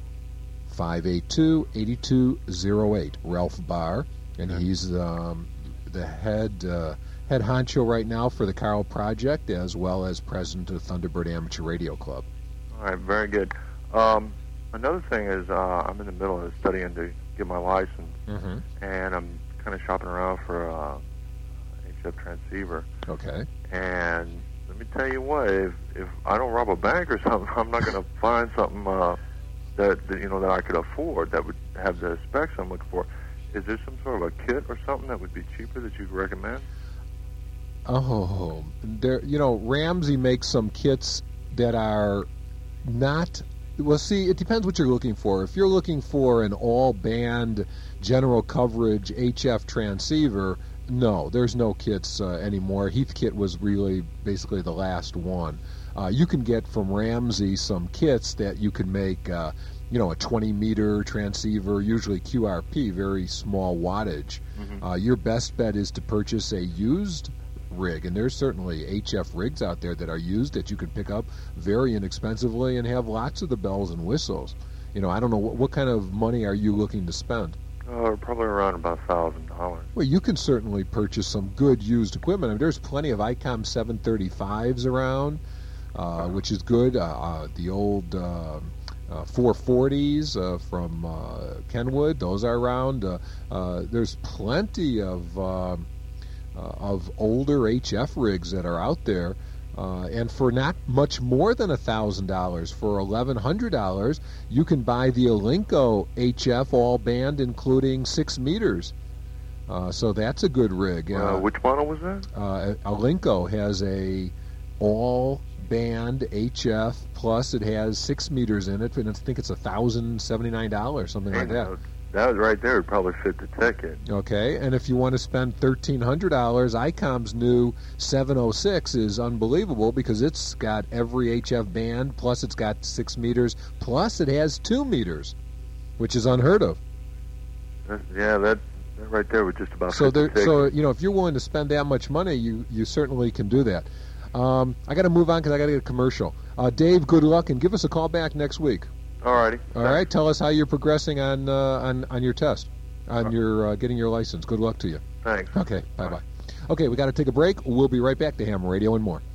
582-8208. Ralph Barr, and he's the head honcho right now for the Carl Project, as well as president of Thunderbird Amateur Radio Club. All right, very good. Another thing is I'm in the middle of studying to get my license, and I'm kind of shopping around for HF transceiver. Okay. And let me tell you what, if I don't rob a bank or something, I'm not going to find something that I could afford that would have the specs I'm looking for. Is there some sort of a kit or something that would be cheaper that you'd recommend? Oh, Ramsey makes some kits that are not. Well, see, it depends what you're looking for. If you're looking for an all-band general coverage HF transceiver, no, there's no kits anymore. Heathkit was really basically the last one. You can get from Ramsey some kits that you can make, a 20-meter transceiver, usually QRP, very small wattage. Your best bet is to purchase a used rig, and there's certainly HF rigs out there that are used that you can pick up very inexpensively and have lots of the bells and whistles. I don't know, what kind of money are you looking to spend? Probably around about $1,000. Well, you can certainly purchase some good used equipment. I mean, there's plenty of ICOM 735s around, which is good. The old 440s from Kenwood, those are around. There's plenty of older HF rigs that are out there, and for not much more than $1,000, for $1,100, you can buy the Alinco HF all band, including 6 meters. So that's a good rig. Which model was that? Alinco has a all band HF, plus it has 6 meters in it, and I think it's $1,079, something like that. That right there would probably fit the ticket. Okay, and if you want to spend $1,300, ICOM's new 706 is unbelievable because it's got every HF band, plus it's got 6 meters, plus it has 2 meters, which is unheard of. That right there would just about fit the ticket. So, if you're willing to spend that much money, you certainly can do that. I got to move on because I got to get a commercial. Dave, good luck, and give us a call back next week. Alrighty. All right. Tell us how you're progressing on your test, on your getting your license. Good luck to you. Thanks. Okay. Bye. Okay, we got to take a break. We'll be right back to Ham Radio and more.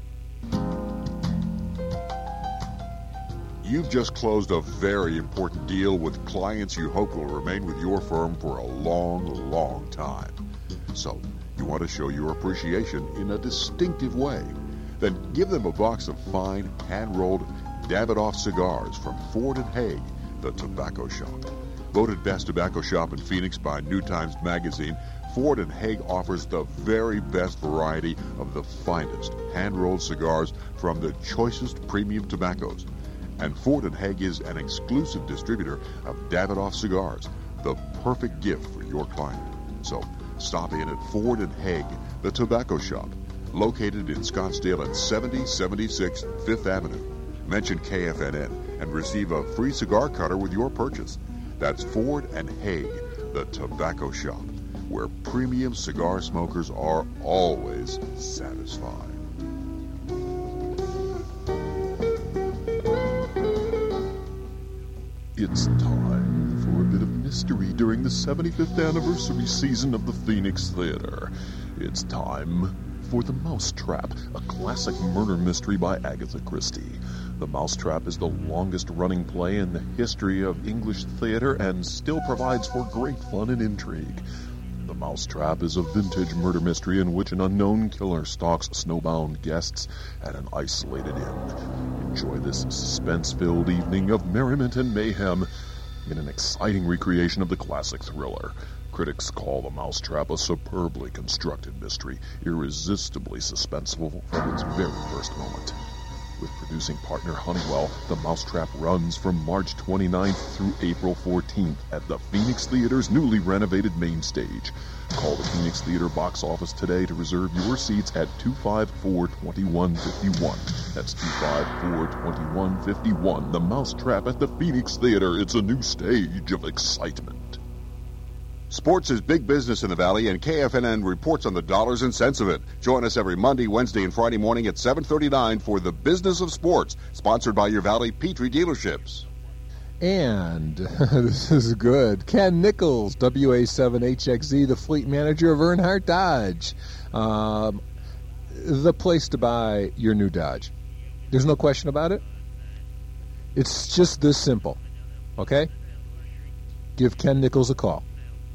You've just closed a very important deal with clients you hope will remain with your firm for a long, long time. So, you want to show your appreciation in a distinctive way. Then give them a box of fine, hand-rolled Davidoff cigars from Ford & Hague, the tobacco shop. Voted best tobacco shop in Phoenix by New Times Magazine, Ford & Hague offers the very best variety of the finest hand-rolled cigars from the choicest premium tobaccos. And Ford & Hague is an exclusive distributor of Davidoff cigars, the perfect gift for your client. So stop in at Ford & Hague, the tobacco shop, located in Scottsdale at 7076 5th Avenue. Mention KFNN and receive a free cigar cutter with your purchase. That's Ford and Haig, the tobacco shop, where premium cigar smokers are always satisfied. It's time for a bit of mystery during the 75th anniversary season of the Phoenix Theater. It's time for The Mousetrap, a classic murder mystery by Agatha Christie. The Mousetrap is the longest-running play in the history of English theater and still provides for great fun and intrigue. The Mousetrap is a vintage murder mystery in which an unknown killer stalks snowbound guests at an isolated inn. Enjoy this suspense-filled evening of merriment and mayhem in an exciting recreation of the classic thriller. Critics call The Mousetrap a superbly constructed mystery, irresistibly suspenseful from its very first moment. With producing partner Honeywell, The Mousetrap runs from March 29th through April 14th at the Phoenix Theater's newly renovated main stage. Call the Phoenix Theater box office today to reserve your seats at 254-2151. That's 254-2151. The Mousetrap at the Phoenix Theater. It's a new stage of excitement. Sports is big business in the Valley, and KFNN reports on the dollars and cents of it. Join us every Monday, Wednesday, and Friday morning at 7:39 for The Business of Sports, sponsored by your Valley Petrie dealerships. And this is good. Ken Nichols, WA7HXZ, the fleet manager of Earnhardt Dodge. The place to buy your new Dodge. There's no question about it. It's just this simple. Okay? Give Ken Nichols a call.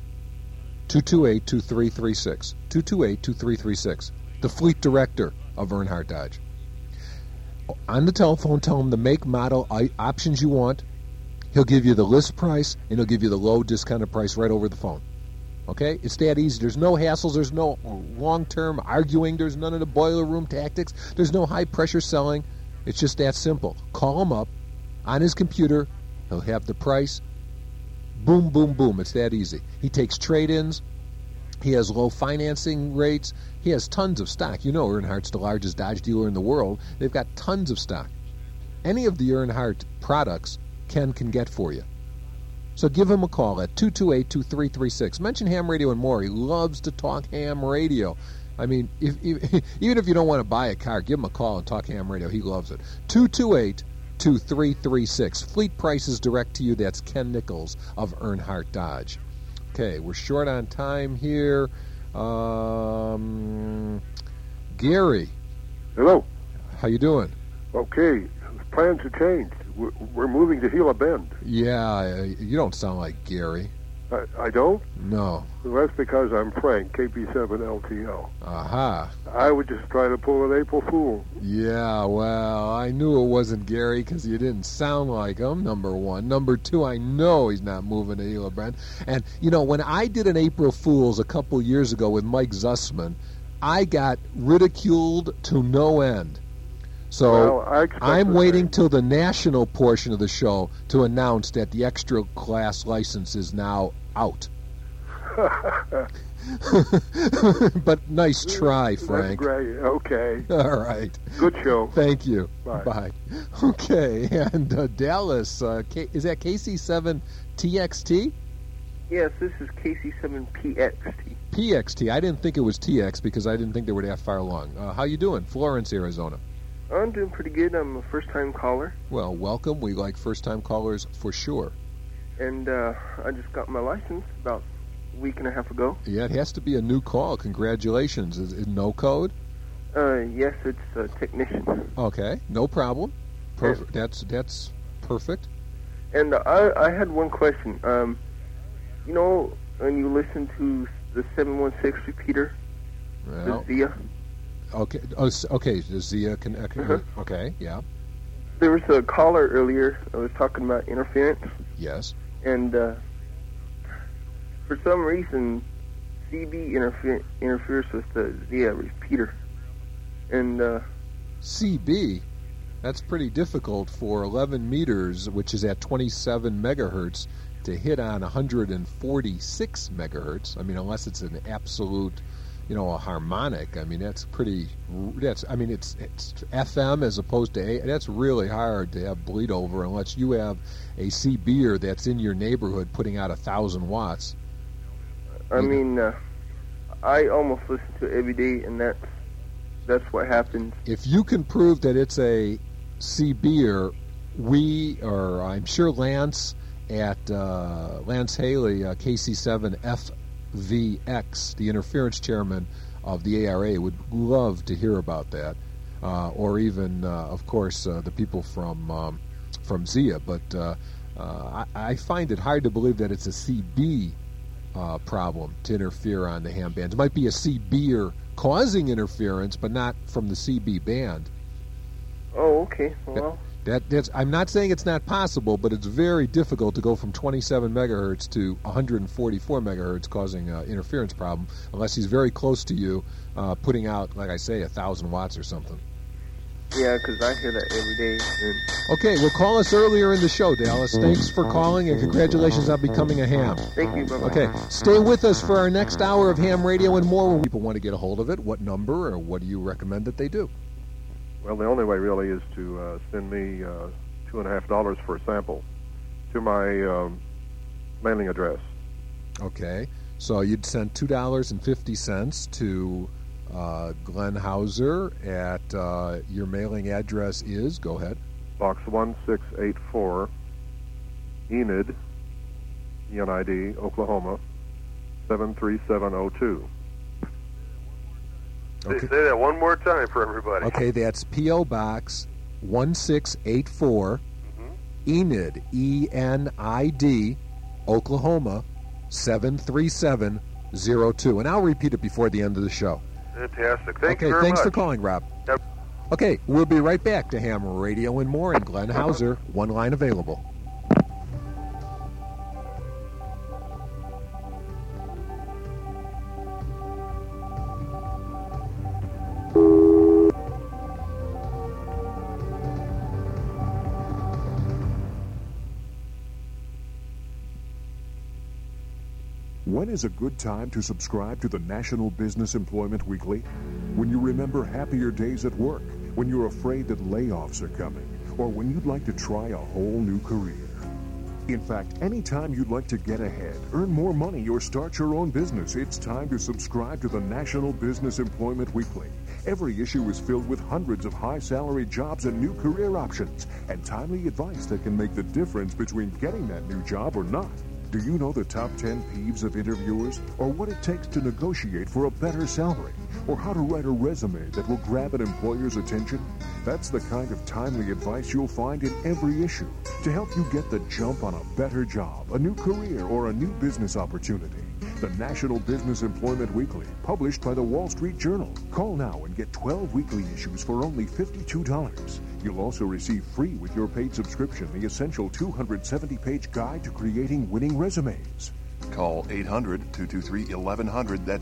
228-2336. 228-2336. The fleet director of Earnhardt Dodge. On the telephone, tell him the make, model, options you want. He'll give you the list price, and he'll give you the low discounted price right over the phone. Okay? It's that easy. There's no hassles. There's no long-term arguing. There's none of the boiler room tactics. There's no high-pressure selling. It's just that simple. Call him up on his computer. He'll have the price. Boom, boom, boom. It's that easy. He takes trade-ins. He has low financing rates. He has tons of stock. You know Earnhardt's the largest Dodge dealer in the world. They've got tons of stock. Any of the Earnhardt products Ken can get for you. So give him a call at 228-2336. Mention ham radio and more. He loves to talk ham radio. I mean, even if you don't want to buy a car, give him a call and talk ham radio. He loves it. 228-2336. Fleet prices direct to you. That's Ken Nichols of Earnhardt Dodge. Okay, we're short on time here. Gary. Hello. How you doing? Okay. Plans have changed. We're moving to Gila Bend. Yeah, you don't sound like Gary. I don't? No. Well, that's because I'm Frank, KP7LTL. Aha. I would just try to pull an April Fool. Yeah, well, I knew it wasn't Gary because you didn't sound like him, number one. Number two, I know he's not moving to Gila Bend. And, you know, when I did an April Fool's a couple years ago with Mike Zussman, I got ridiculed to no end. So I'm waiting till the national portion of the show to announce that the extra class license is now out. But nice try, Frank. That's great. Okay. All right. Good show. Thank you. Bye. Okay, and Dallas, is that KC7TXT? Yes, this is KC7PXT. PXT. I didn't think it was TX because I didn't think they were that far along. How you doing? Florence, Arizona. I'm doing pretty good. I'm a first-time caller. Well, welcome. We like first-time callers for sure. And I just got my license about a week and a half ago. Yeah, it has to be a new call. Congratulations. Is it no code? Yes, it's a technician. Okay, no problem. Perfect. That's perfect. And I had one question. You know, when you listen to the 716 repeater, the Zia. Okay. Okay. The Zia connect. Okay. Yeah. There was a caller earlier. I was talking about interference. Yes. And for some reason, CB interferes with the Zia repeater. And CB. That's pretty difficult for 11 meters, which is at 27 megahertz, to hit on 146 megahertz. I mean, unless it's an absolute a harmonic. I mean, it's FM as opposed to A. That's really hard to have bleed over unless you have a CBer that's in your neighborhood putting out 1,000 watts. I mean, I almost listen to it every day, and that's what happens. If you can prove that it's a CBer, I'm sure Lance at Lance Haley, KC7FVX, the interference chairman of the ARA, would love to hear about that, or even, of course, the people from ZIA. But I find it hard to believe that it's a CB problem to interfere on the ham bands. It might be a CBer causing interference, but not from the CB band. Oh, okay. Well, that's. I'm not saying it's not possible, but it's very difficult to go from 27 megahertz to 144 megahertz, causing an interference problem, unless he's very close to you, putting out, like I say, 1,000 watts or something. Yeah, because I hear that every day. Okay, well, call us earlier in the show, Dallas. Thanks for calling, and congratulations on becoming a ham. Thank you. Bye-bye. Okay, stay with us for our next hour of ham radio and more. When people want to get a hold of it, what number or what do you recommend that they do? Well, the only way really is to send me $2.50 for a sample to my mailing address. Okay, so you'd send $2.50 to Glenn Hauser at your mailing address is, go ahead. Box 1684, Enid, ENID, Oklahoma, 73702. Okay. Say that one more time for everybody. Okay, that's P.O. Box 1684, Enid, ENID, Oklahoma, 73702. And I'll repeat it before the end of the show. Fantastic. Thank you very much. Okay, thanks for calling, Rob. Yep. Okay, we'll be right back to Ham Radio and more, and Glenn Hauser, one line available. When is a good time to subscribe to the National Business Employment Weekly? When you remember happier days at work, when you're afraid that layoffs are coming, or when you'd like to try a whole new career. In fact, anytime you'd like to get ahead, earn more money, or start your own business, it's time to subscribe to the National Business Employment Weekly. Every issue is filled with hundreds of high-salary jobs and new career options, and timely advice that can make the difference between getting that new job or not. Do you know the top 10 peeves of interviewers, or what it takes to negotiate for a better salary, or how to write a resume that will grab an employer's attention? That's the kind of timely advice you'll find in every issue to help you get the jump on a better job, a new career, or a new business opportunity. The National Business Employment Weekly, published by the Wall Street Journal. Call now and get 12 weekly issues for only $52. You'll also receive free with your paid subscription the essential 270-page guide to creating winning resumes. Call 800-223-1100. That's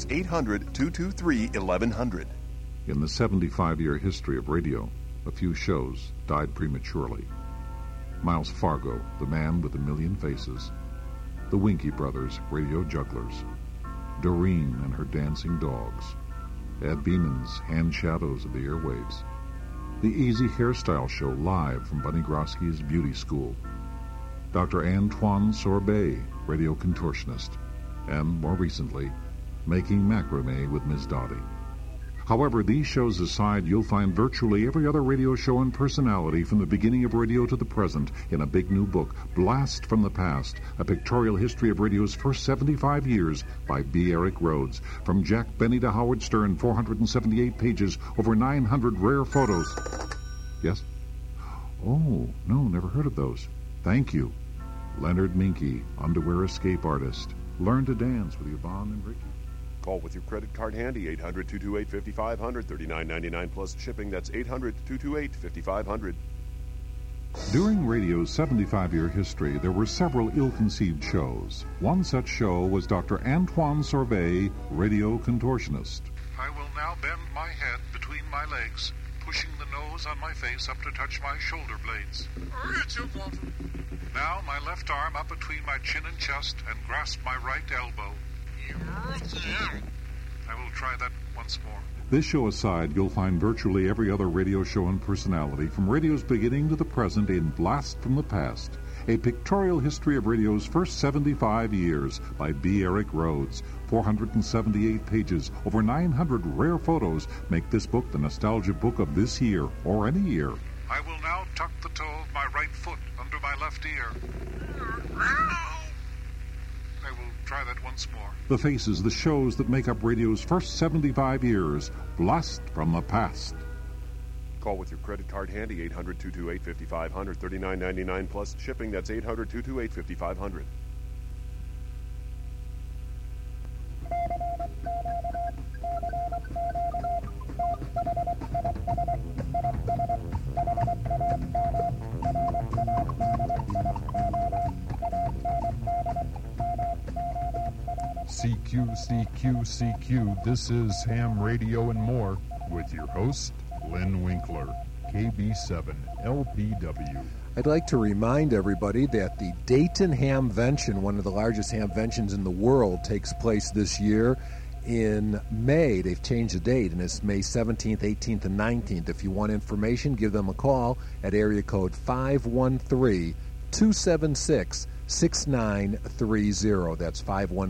800-223-1100. In the 75-year history of radio, a few shows died prematurely. Miles Fargo, the man with a million faces. The Winky Brothers, radio jugglers. Doreen and her dancing dogs. Ed Beeman's Hand Shadows of the Airwaves. The Easy Hairstyle Show live from Bunny Grosky's Beauty School. Dr. Antoine Sorbet, radio contortionist. And, more recently, Making Macrame with Ms. Dottie. However, these shows aside, you'll find virtually every other radio show and personality from the beginning of radio to the present in a big new book, Blast from the Past, a pictorial history of radio's first 75 years by B. Eric Rhodes. From Jack Benny to Howard Stern, 478 pages, over 900 rare photos. Yes? Oh, no, never heard of those. Thank you. Leonard Minky, underwear escape artist. Learn to dance with Yvonne and Ricky. Call with your credit card handy, 800-228-5500, $39.99 plus shipping. That's 800-228-5500. During radio's 75-year history, there were several ill-conceived shows. One such show was Dr. Antoine Sorbet, radio contortionist. I will now bend my head between my legs, pushing the nose on my face up to touch my shoulder blades. Now my left arm up between my chin and chest and grasp my right elbow. I will try that once more. This show aside, you'll find virtually every other radio show and personality from radio's beginning to the present in Blast from the Past, a pictorial history of radio's first 75 years by B. Eric Rhodes. 478 pages, over 900 rare photos make this book the nostalgia book of this year or any year. I will now tuck the toe of my right foot under my left ear. I will try that once more. The faces, the shows that make up radio's first 75 years. Blast from the Past. Call with your credit card handy, 800-228-5500, $39.99 plus shipping. That's 800-228-5500. CQ. This is Ham Radio and More with your host, Lynn Winkler, KB7 LPW. I'd like to remind everybody that the Dayton Hamvention, one of the largest hamventions in the world, takes place this year in May. They've changed the date, and it's May 17th, 18th, and 19th. If you want information, give them a call at area code 513-276-6930. That's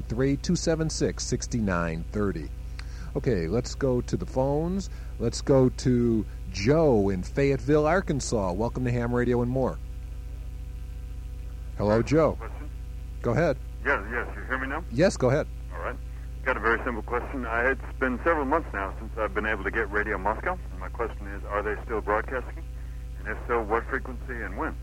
513-276-6930. Okay, let's go to the phones. Let's go to Joe in Fayetteville, Arkansas. Welcome to Ham Radio and More. Hello, Joe. Question? Go ahead. Yes, you hear me now? Yes, go ahead. All right. Got a very simple question. It's been several months now since I've been able to get Radio Moscow. And my question is, are they still broadcasting? And if so, what frequency and when?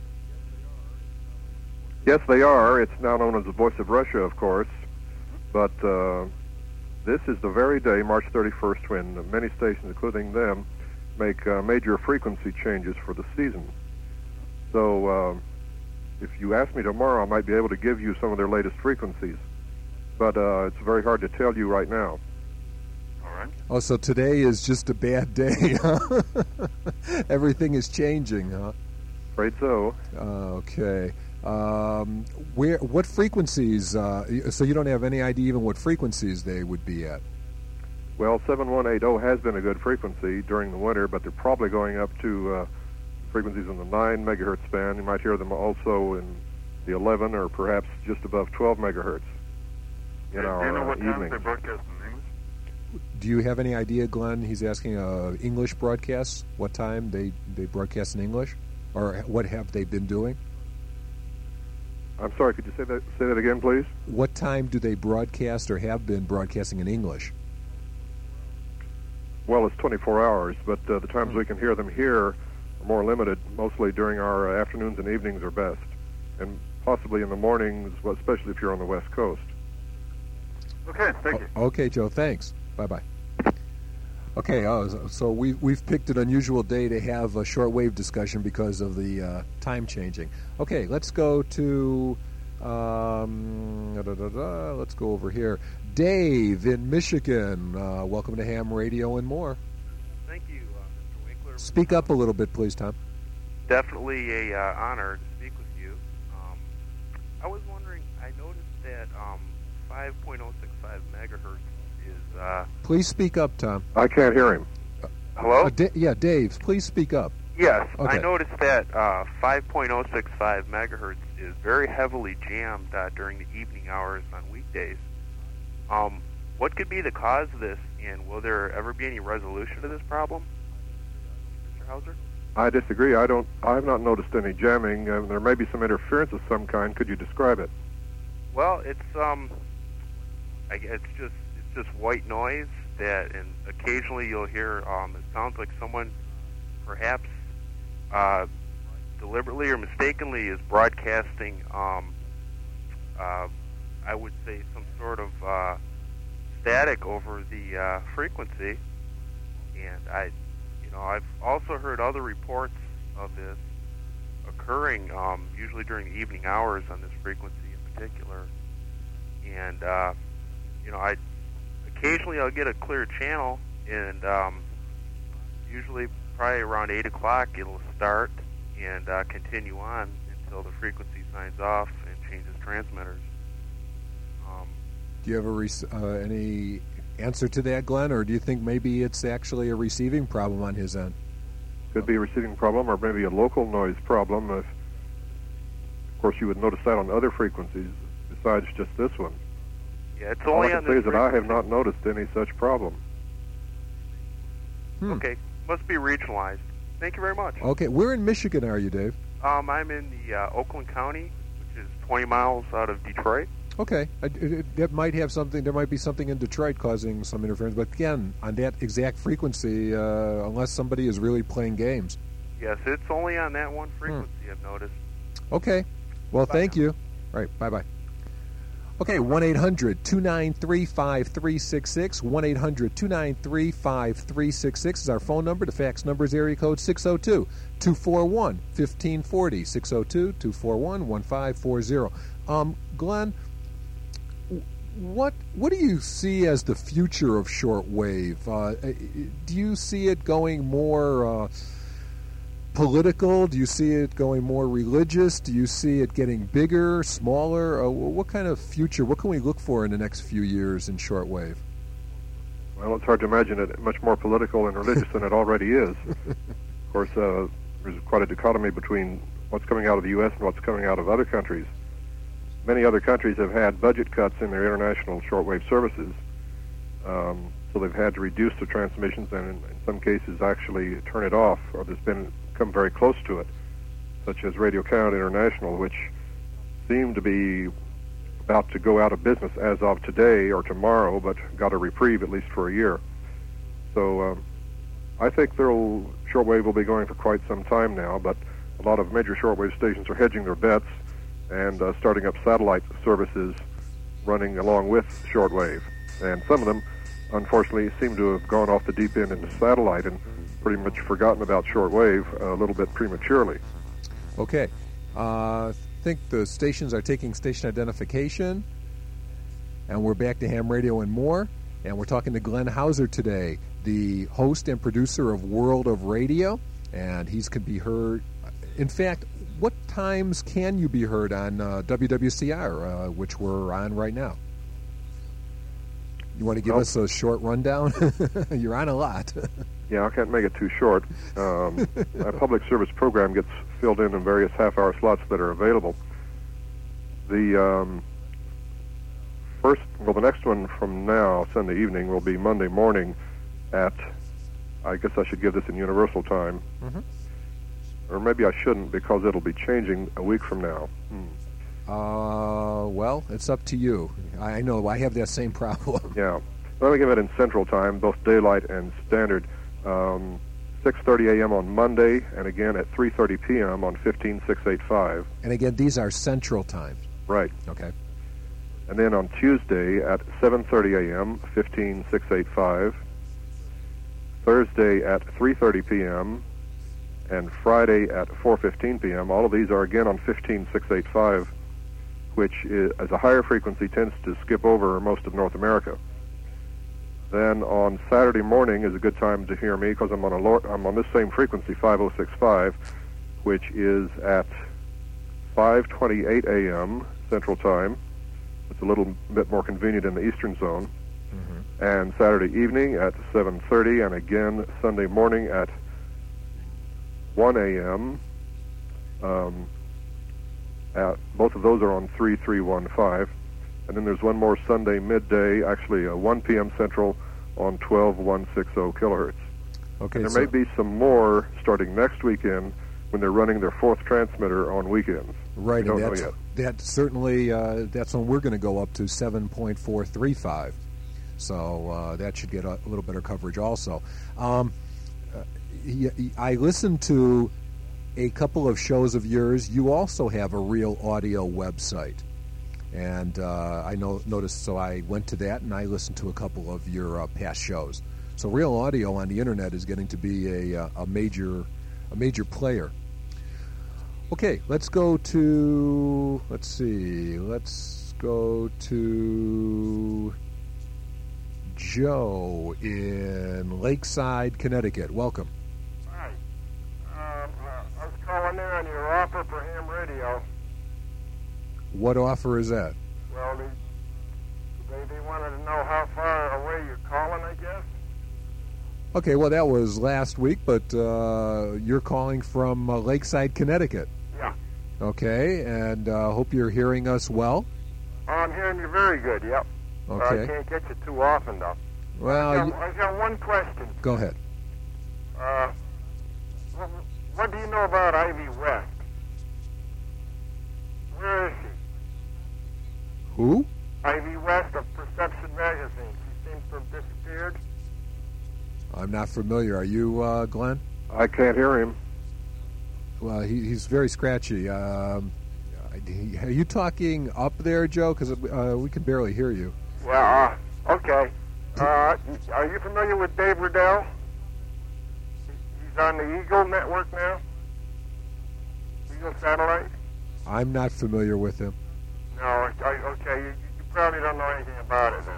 Yes, they are. It's now known as the Voice of Russia, of course. But this is the very day, March 31st, when many stations, including them, make major frequency changes for the season. So if you ask me tomorrow, I might be able to give you some of their latest frequencies. But it's very hard to tell you right now. All right. Oh, so today is just a bad day, huh? Everything is changing, huh? Afraid so. Okay. What frequencies? So you don't have any idea even what frequencies they would be at? Well, 7180 has been a good frequency during the winter, but they're probably going up to frequencies in the 9 megahertz band. You might hear them also in the 11 or perhaps just above 12 megahertz in Do you know our what times evenings. they broadcast in English? Do you have any idea, Glenn? He's asking English broadcasts. What time they broadcast in English, or what have they been doing? I'm sorry, could you say that again, please? What time do they broadcast or have been broadcasting in English? Well, it's 24 hours, but the times we can hear them here are more limited. Mostly during our afternoons and evenings are best, and possibly in the mornings, especially if you're on the West Coast. Okay, thank you. Okay, Joe, thanks. Bye-bye. Okay, so we've picked an unusual day to have a shortwave discussion because of the time changing. Okay, let's go to let's go over here. Dave in Michigan. Welcome to Ham Radio and More. Thank you, Mr. Winkler. Speak up a little bit, please, Tom. Definitely a honor to speak with you. I was wondering, I noticed that 5.065 megahertz is... Please speak up, Tom. I can't hear him. Hello? Dave, please speak up. Yes, Okay. I noticed that 5.065 megahertz is very heavily jammed during the evening hours on weekdays. What could be the cause of this, and will there ever be any resolution to this problem, Mr. Hauser? I disagree. I have not noticed any jamming. There may be some interference of some kind. Could you describe it? Well, it's it's just white noise and occasionally you'll hear it sounds like someone perhaps deliberately or mistakenly is broadcasting I would say some sort of static over the frequency, and I've also heard other reports of this occurring usually during the evening hours on this frequency in particular, and I occasionally I'll get a clear channel, and usually probably around 8 o'clock it'll start and continue on until the frequency signs off and changes transmitters. Do you have any answer to that, Glenn, or do you think maybe it's actually a receiving problem on his end? Could be a receiving problem, or maybe a local noise problem. Of course, you would notice that on other frequencies besides just this one. Yeah, it's All only I on can say this is that I have frequency. not noticed any such problem. Okay, must be regionalized. Thank you very much. Okay, where in Michigan are you, Dave? I'm in the Oakland County, which is 20 miles out of Detroit. Okay, that might have something. There might be something in Detroit causing some interference, but again, on that exact frequency, unless somebody is really playing games. Yes, it's only on that one frequency, I've noticed. Okay, well, thank you. All right, bye-bye. Okay, 1-800-293-5366, 1-800-293-5366 is our phone number. The fax number is area code 602-241-1540, 602-241-1540. Glenn, what do you see as the future of shortwave? Do you see it going more political? Do you see it going more religious? Do you see it getting bigger, smaller? What kind of future, what can we look for in the next few years in shortwave? Well, it's hard to imagine it much more political and religious than it already is. Of course, there's quite a dichotomy between what's coming out of the U.S. and what's coming out of other countries. Many other countries have had budget cuts in their international shortwave services, so they've had to reduce their transmissions and in some cases actually turn it off, or there's come very close to it, such as Radio Canada International, which seem to be about to go out of business as of today or tomorrow, but got a reprieve at least for a year. So I think shortwave will be going for quite some time now, but a lot of major shortwave stations are hedging their bets and starting up satellite services running along with shortwave. And some of them, unfortunately, seem to have gone off the deep end into satellite and pretty much forgotten about shortwave a little bit prematurely. Okay. I think the stations are taking station identification, and we're back to Ham Radio and More, and we're talking to Glenn Hauser today, the host and producer of World of Radio, and he's can be heard. In fact, what times can you be heard on WWCR, which we're on right now? You want to give us a short rundown? You're on a lot. Yeah, I can't make it too short. Our public service program gets filled in various half-hour slots that are available. The next one from now, Sunday evening, will be Monday morning at, I guess I should give this in Universal Time. Mm-hmm. Or maybe I shouldn't, because it'll be changing a week from now. Well, it's up to you. I know I have that same problem. Yeah. Let me give it in Central Time, both daylight and standard. 6:30 a.m. on Monday, and again at 3:30 p.m. on 15685. And again, these are Central Times. Right. Okay. And then on Tuesday at 7:30 a.m. 15685. Thursday at 3:30 p.m. and Friday at 4:15 p.m. All of these are again on 15685, which is, as a higher frequency, tends to skip over most of North America. Then on Saturday morning is a good time to hear me because I'm on this same frequency, 5065, which is at 5:28 a.m. Central Time. It's a little bit more convenient in the Eastern Zone. Mm-hmm. And Saturday evening at 7:30, and again Sunday morning at 1 a.m. Both of those are on 3315. And then there's one more Sunday midday, actually 1 p.m. Central on 12160 kilohertz. Okay. And there may be some more starting next weekend when they're running their fourth transmitter on weekends. Right, We don't and know yet. that certainly that's when we're going to go up to 7.435. So that should get a little better coverage also. I listened to a couple of shows of yours. You also have a Real Audio website. And I noticed, so I went to that and I listened to a couple of your past shows. So Real Audio on the internet is getting to be a major player. Okay, let's go to Joe in Lakeside, Connecticut. Welcome. Hi. I was calling in on your offer for ham radio. What offer is that? Well, They wanted to know how far away you're calling, I guess. Okay, well, that was last week, but you're calling from Lakeside, Connecticut. Yeah. Okay, and hope you're hearing us well. I'm hearing you very good, yep. Okay. I can't get you too often, though. Well, I've got one question. Go ahead. What do you know about Ivy West? Where is she? Who? Ivy West of Perception Magazine. She seems to have disappeared. I'm not familiar. Are you, Glenn? I can't hear him. Well, he's very scratchy. Are you talking up there, Joe? Because we can barely hear you. Yeah, okay. Are you familiar with Dave Riddell? He's on the Eagle Network now. Eagle Satellite? I'm not familiar with him. No, okay. You probably don't know anything about it then.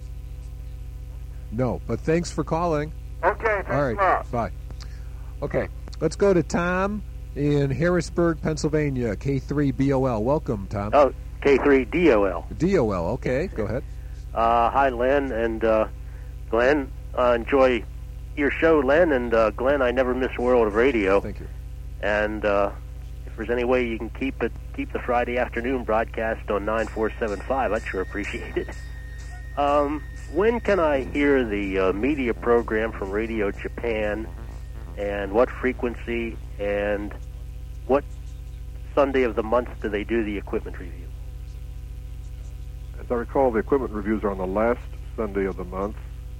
No, but thanks for calling. Okay, thanks All right, a lot. bye. Okay, let's go to Tom in Harrisburg, Pennsylvania, K3BOL. Welcome, Tom. Oh, K3DOL. DOL, okay, go ahead. Hi, Len and Glenn. Enjoy your show, Len, and Glenn, I never miss World of Radio. Thank you. And if there's any way you can keep the Friday afternoon broadcast on 9475, I'd sure appreciate it. When can I hear the media program from Radio Japan, and what frequency, and what Sunday of the month do they do the equipment review? As I recall, the equipment reviews are on the last Sunday of the month.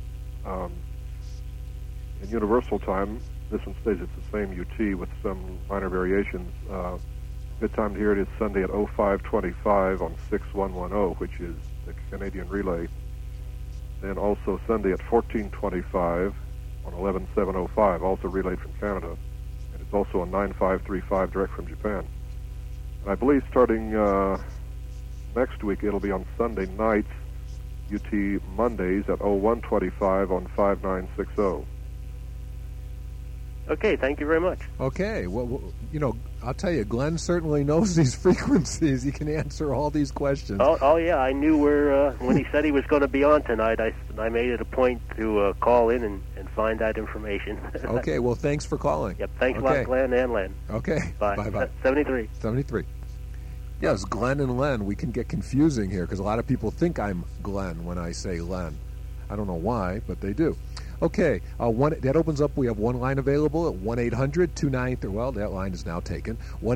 In Universal Time, this one stays it's the same UT with some minor variations. Good time to hear it is Sunday at 0525 on 6110, which is the Canadian relay. Then also Sunday at 1425 on 11705, also relayed from Canada. And it's also on 9535 direct from Japan. And I believe starting next week it'll be on Sunday nights, UT Mondays at 0125 on 5960. Okay, thank you very much. Okay, well, I'll tell you, Glenn certainly knows these frequencies. He can answer all these questions. Oh yeah, I knew where when he said he was going to be on tonight. I made it a point to call in and find that information. Okay, well, thanks for calling. Yep, thanks a lot, Glenn and Len. Okay, bye. 73. 73. Yes, Glenn and Len. We can get confusing here because a lot of people think I'm Glenn when I say Len. I don't know why, but they do. Okay, that opens up. We have one line available at 1-800-293. Well, that line is now taken.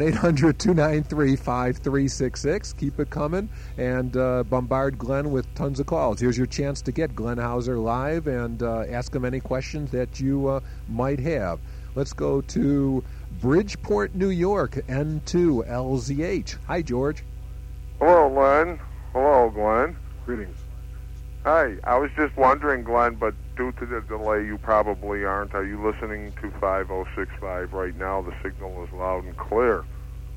1-800-293-5366. Keep it coming and bombard Glenn with tons of calls. Here's your chance to get Glenn Hauser live and ask him any questions that you might have. Let's go to Bridgeport, New York, N2LZH. Hi, George. Hello, Len. Hello, Glenn. Greetings. Hi. I was just wondering, Glenn, but due to the delay, you probably aren't. Are you listening to 5065 right now? The signal is loud and clear.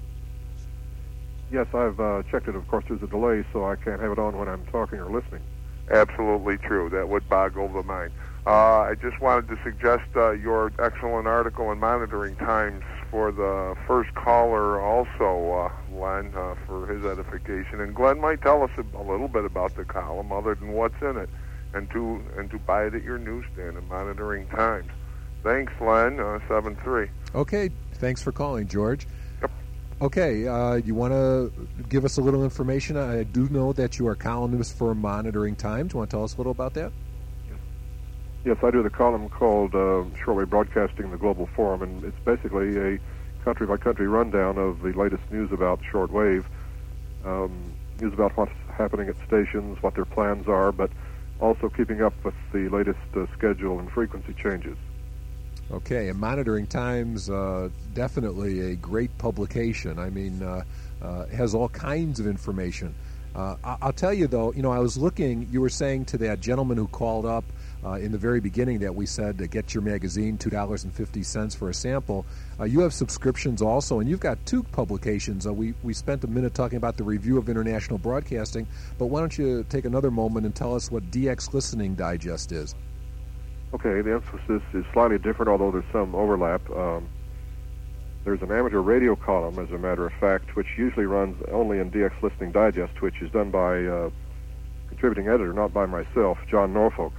Yes, I've checked it. Of course, there's a delay, so I can't have it on when I'm talking or listening. Absolutely true. That would boggle the mind. I just wanted to suggest your excellent article in Monitoring Times for the first caller also, Len, for his edification. And Glenn might tell us a little bit about the column other than what's in it, and to buy it at your newsstand in Monitoring Times. Thanks, Len, 7-3. Okay, thanks for calling, George. Yep. Okay, you want to give us a little information? I do know that you are columnist for Monitoring Times. You want to tell us a little about that? Yes, I do the column called Shortwave Broadcasting, the Global Forum, and it's basically a country-by-country rundown of the latest news about shortwave, news about what's happening at stations, what their plans are, but also keeping up with the latest schedule and frequency changes. Okay, and Monitoring Times, definitely a great publication. I mean, has all kinds of information. I'll tell you, though, I was looking, you were saying to that gentleman who called up in the very beginning that we said to get your magazine, $2.50 for a sample. You have subscriptions also, and you've got two publications. We spent a minute talking about the Review of International Broadcasting, but why don't you take another moment and tell us what DX Listening Digest is? Okay, the emphasis is slightly different, although there's some overlap. There's an amateur radio column, as a matter of fact, which usually runs only in DX Listening Digest, which is done by contributing editor, not by myself, John Norfolk.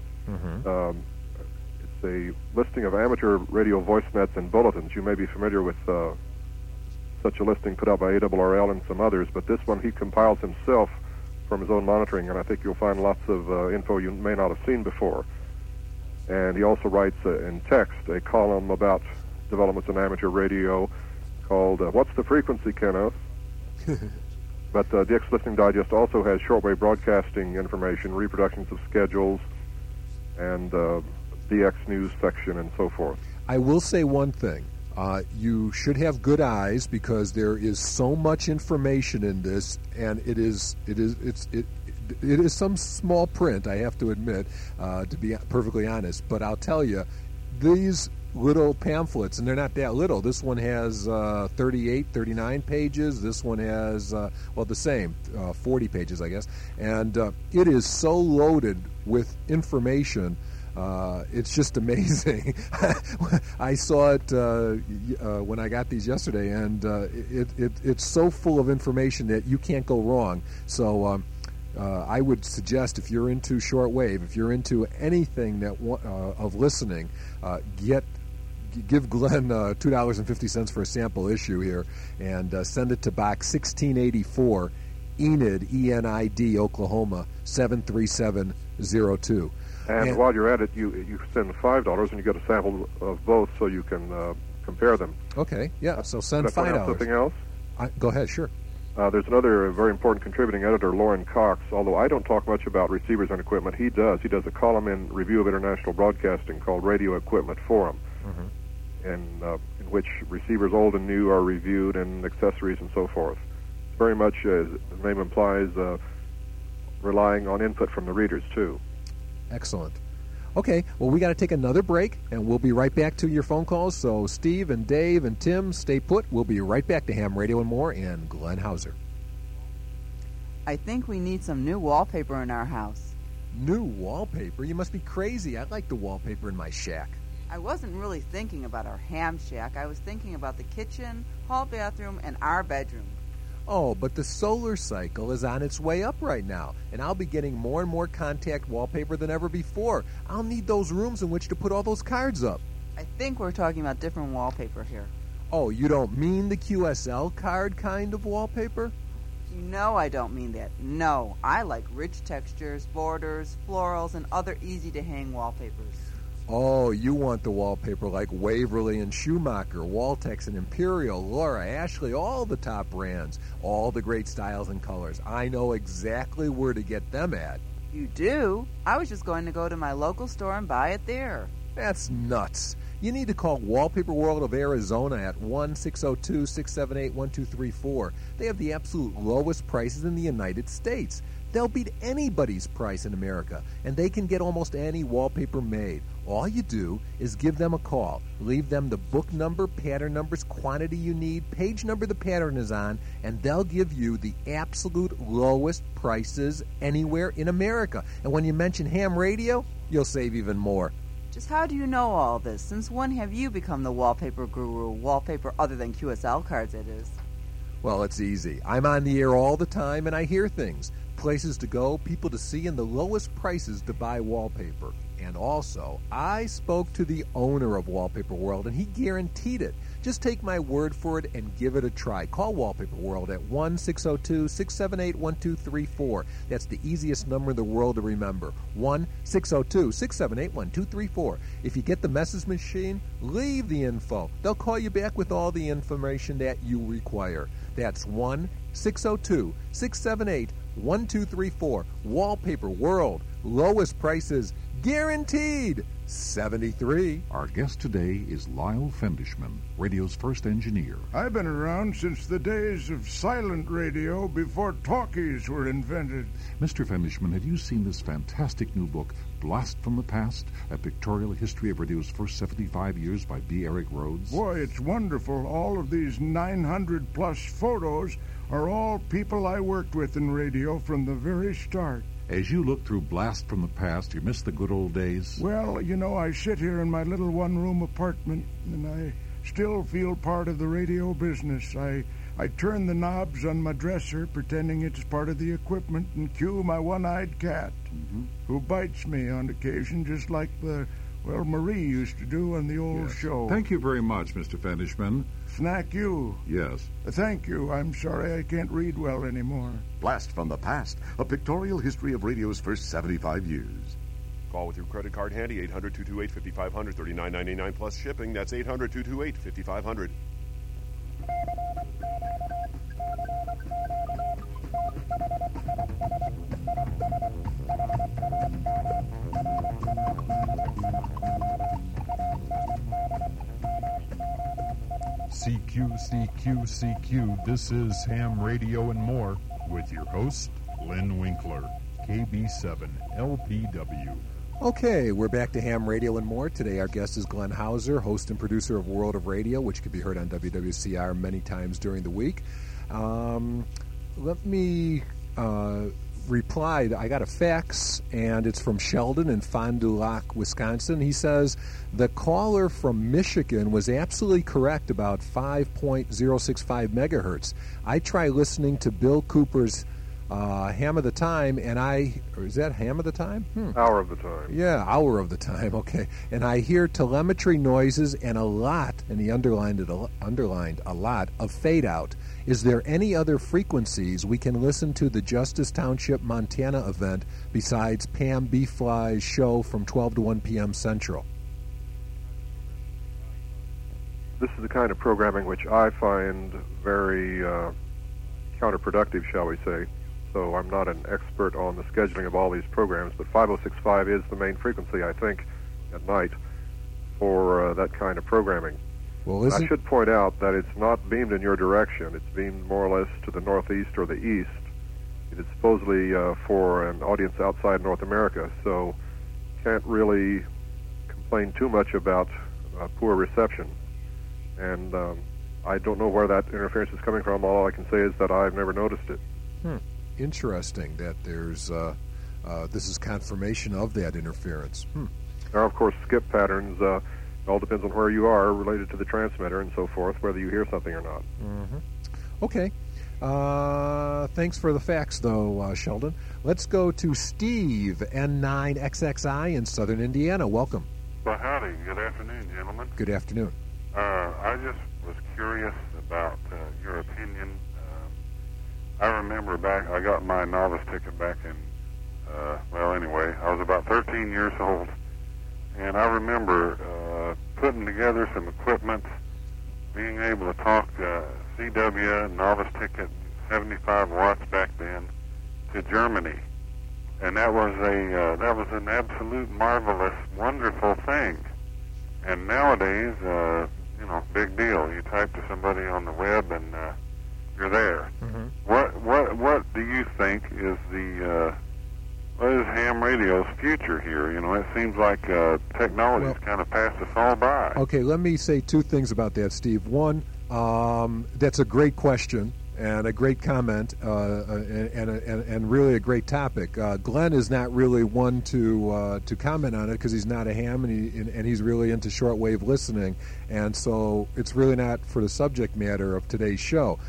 It's a listing of amateur radio voice nets and bulletins. You may be familiar with such a listing put out by ARRL and some others, but this one he compiles himself from his own monitoring, and I think you'll find lots of info you may not have seen before. And he also writes in text a column about developments in amateur radio called What's the Frequency, Kenneth? But the DX Listening Digest also has shortwave broadcasting information, reproductions of schedules, and DX News section, and so forth. I will say one thing. You should have good eyes because there is so much information in this, and it is some small print, I have to admit, to be perfectly honest. But I'll tell you, these little pamphlets, and they're not that little. This one has 38, 39 pages. This one has, the same, 40 pages, I guess. And it is so loaded with information. It's just amazing. I saw it when I got these yesterday, and it's so full of information that you can't go wrong. So I would suggest, if you're into shortwave, if you're into anything that of listening, give Glenn $2.50 for a sample issue here, and send it to Box 1684, Enid, E-N-I-D, Oklahoma 73702. And while you're at it, you send $5 and you get a sample of both, so you can compare them. Okay, yeah. So send $5. Something else? Go ahead, sure. There's another very important contributing editor, Lauren Cox. Although I don't talk much about receivers and equipment, he does. He does a column in Review of International Broadcasting called Radio Equipment Forum, in which receivers old and new are reviewed, and accessories and so forth. It's very much, as the name implies, relying on input from the readers too. Excellent. Okay, well, we got to take another break, and we'll be right back to your phone calls. So Steve and Dave and Tim, stay put. We'll be right back to Ham Radio and More and Glenn Hauser. I think we need some new wallpaper in our house. New wallpaper? You must be crazy. I like the wallpaper in my shack. I wasn't really thinking about our ham shack. I was thinking about the kitchen, hall bathroom, and our bedroom. Oh, but the solar cycle is on its way up right now, and I'll be getting more and more contact wallpaper than ever before. I'll need those rooms in which to put all those cards up. I think we're talking about different wallpaper here. Oh, you don't mean the QSL card kind of wallpaper? No, I don't mean that. No, I like rich textures, borders, florals, and other easy-to-hang wallpapers. Oh, you want the wallpaper like Waverly and Schumacher, Waltex and Imperial, Laura, Ashley, all the top brands, all the great styles and colors. I know exactly where to get them at. You do? I was just going to go to my local store and buy it there. That's nuts. You need to call Wallpaper World of Arizona at 1-602-678-1234. They have the absolute lowest prices in the United States. They'll beat anybody's price in America, and they can get almost any wallpaper made. All you do is give them a call. Leave them the book number, pattern numbers, quantity you need, page number the pattern is on, and they'll give you the absolute lowest prices anywhere in America. And when you mention Ham Radio, you'll save even more. Just how do you know all this? Since when have you become the wallpaper guru? Wallpaper other than QSL cards, it is. Well, it's easy. I'm on the air all the time, and I hear things. Places to go, people to see, and the lowest prices to buy wallpaper. And also, I spoke to the owner of Wallpaper World, and he guaranteed it. Just take my word for it and give it a try. Call Wallpaper World at 1-602-678-1234. That's the easiest number in the world to remember. 1-602-678-1234. If you get the message machine, leave the info. They'll call you back with all the information that you require. That's 1-602-678-1234. Wallpaper World. Lowest prices guaranteed. 73. Our guest today is Lyle Fendishman, radio's first engineer. I've been around since the days of silent radio before talkies were invented. Mr. Fendishman, have you seen this fantastic new book, Blast from the Past, a pictorial history of radio's first 75 years by B. Eric Rhodes? Boy, it's wonderful. All of these 900-plus photos are all people I worked with in radio from the very start. As you look through Blast from the Past, you miss the good old days? Well, you know, I sit here in my little one-room apartment, and I still feel part of the radio business. I I turn the knobs on my dresser, pretending it's part of the equipment, and cue my one-eyed cat, who bites me on occasion, just like Marie used to do on the old show. Thank you very much, Mr. Fenishman. Snack you. Yes. Thank you. I'm sorry I can't read well anymore. Blast from the Past, a pictorial history of radio's first 75 years. Call with your credit card handy, 800-228-5500, $39.99 plus shipping. That's 800-228-5500. CQ. This is Ham Radio and More with your host, Lynn Winkler, KB7 LPW. Okay, we're back to Ham Radio and More. Today our guest is Glenn Hauser, host and producer of World of Radio, which can be heard on WWCR many times during the week. Let me reply. I got a fax, and it's from Sheldon in Fond du Lac, Wisconsin. He says, the caller from Michigan was absolutely correct about 5.065 megahertz. I try listening to Bill Cooper's Ham of the Time, and is that Ham of the Time? Hour of the Time. Yeah, Hour of the Time, okay. And I hear telemetry noises and a lot, and he underlined a lot, of fade-out. Is there any other frequencies we can listen to the Justice Township, Montana event besides Pam B-Fly's show from 12 to 1 p.m. Central? This is the kind of programming which I find very counterproductive, shall we say. So I'm not an expert on the scheduling of all these programs, but 5065 is the main frequency, I think, at night for that kind of programming. Well, I should point out that it's not beamed in your direction. It's beamed more or less to the northeast or the east. It is supposedly for an audience outside North America, so can't really complain too much about poor reception. And I don't know where that interference is coming from. All I can say is that I've never noticed it. Interesting that there's this is confirmation of that interference. There are, of course, skip patterns. It all depends on where you are related to the transmitter and so forth, whether you hear something or not. Okay. Thanks for the facts, though, Sheldon. Let's go to Steve, N9XXI in Southern Indiana. Welcome. Well, howdy. Good afternoon, gentlemen. Good afternoon. I just was curious about your opinion. I remember back, I got my novice ticket back in, anyway, I was about 13 years old, and I remember putting together some equipment, being able to talk CW, novice ticket, 75 watts back then, to Germany. And that was an absolute marvelous, wonderful thing. And nowadays, big deal. You type to somebody on the web and you're there. What do you think is what is ham radio's future here? It seems like technology's kind of passed us all by. Okay, let me say two things about that, Steve. One, that's a great question and a great comment, and really a great topic. Glenn is not really one to comment on it because he's not a ham, and he's really into shortwave listening, and so it's really not for the subject matter of today's show.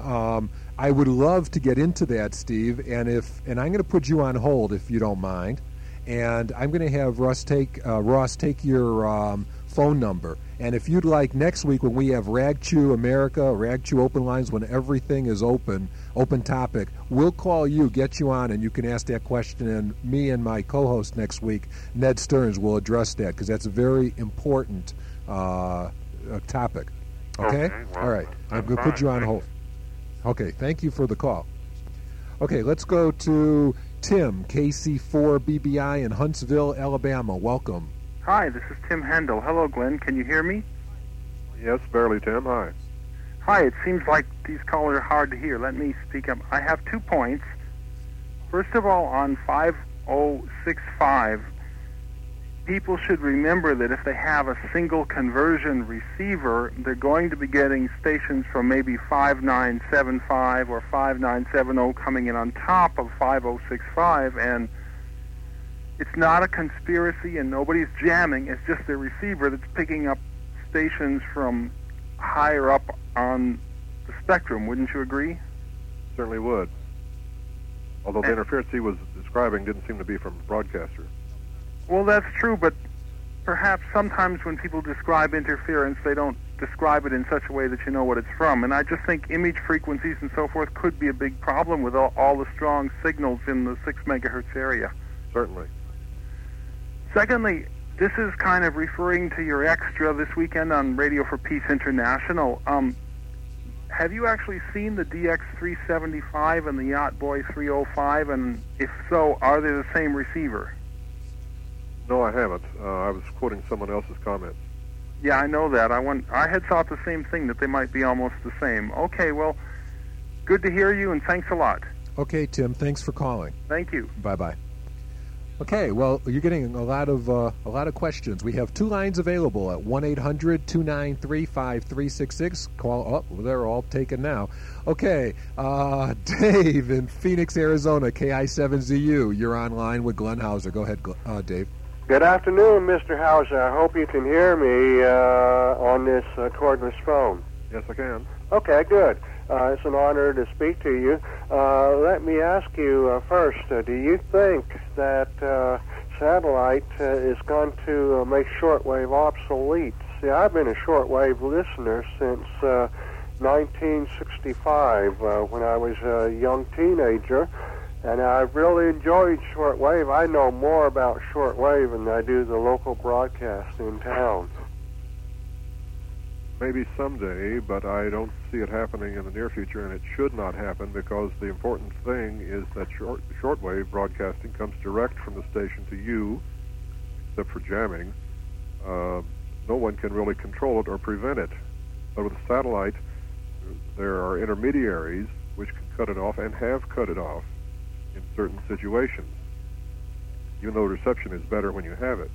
I would love to get into that, Steve, and I'm going to put you on hold if you don't mind, and I'm going to have Ross take your phone number. And if you'd like, next week when we have RagChew America, RagChew Open Lines, when everything is open topic, we'll call you, get you on, and you can ask that question, and me and my co-host next week, Ned Stearns, will address that, because that's a very important topic. Okay? Well, all right. I'm going to put you on hold. Okay, thank you for the call. Okay, let's go to Tim, KC4BBI in Huntsville, Alabama. Welcome. Hi, this is Tim Hendel. Hello, Glenn. Can you hear me? Yes, barely, Tim. Hi. Hi, it seems like these callers are hard to hear. Let me speak up. I have 2 points. First of all, on 5065, people should remember that if they have a single conversion receiver, they're going to be getting stations from maybe 5975 or 5970 coming in on top of 5065, and it's not a conspiracy and nobody's jamming. It's just the receiver that's picking up stations from higher up on the spectrum. Wouldn't you agree? Certainly would. Although the interference he was describing didn't seem to be from a broadcaster. Well, that's true, but perhaps sometimes when people describe interference, they don't describe it in such a way that you know what it's from. And I just think image frequencies and so forth could be a big problem with all the strong signals in the 6 megahertz area. Certainly. Secondly, this is kind of referring to your extra this weekend on Radio for Peace International. Have you actually seen the DX375 and the Yacht Boy 305? And if so, are they the same receiver? No, I haven't. I was quoting someone else's comments. Yeah, I know that. I had thought the same thing, that they might be almost the same. Okay, well, good to hear you, and thanks a lot. Okay, Tim, thanks for calling. Thank you. Bye-bye. Okay, well, you're getting a lot of questions. We have 2 lines available at 1-800-293-5366. Call up. Well, they're all taken now. Okay, Dave in Phoenix, Arizona, KI7ZU. You're online with Glenn Hauser. Go ahead, Dave. Good afternoon, Mr. Hauser. I hope you can hear me on this cordless phone. Yes, I can. Okay, good. It's an honor to speak to you. Let me ask you first, do you think that satellite is going to make shortwave obsolete? See, I've been a shortwave listener since 1965 when I was a young teenager, and I've really enjoyed shortwave. I know more about shortwave than I do the local broadcast in town. Maybe someday, but I don't see it happening in the near future, and it should not happen because the important thing is that shortwave broadcasting comes direct from the station to you, except for jamming. No one can really control it or prevent it. But with a satellite, there are intermediaries which can cut it off and have cut it off in certain situations, even though reception is better when you have it.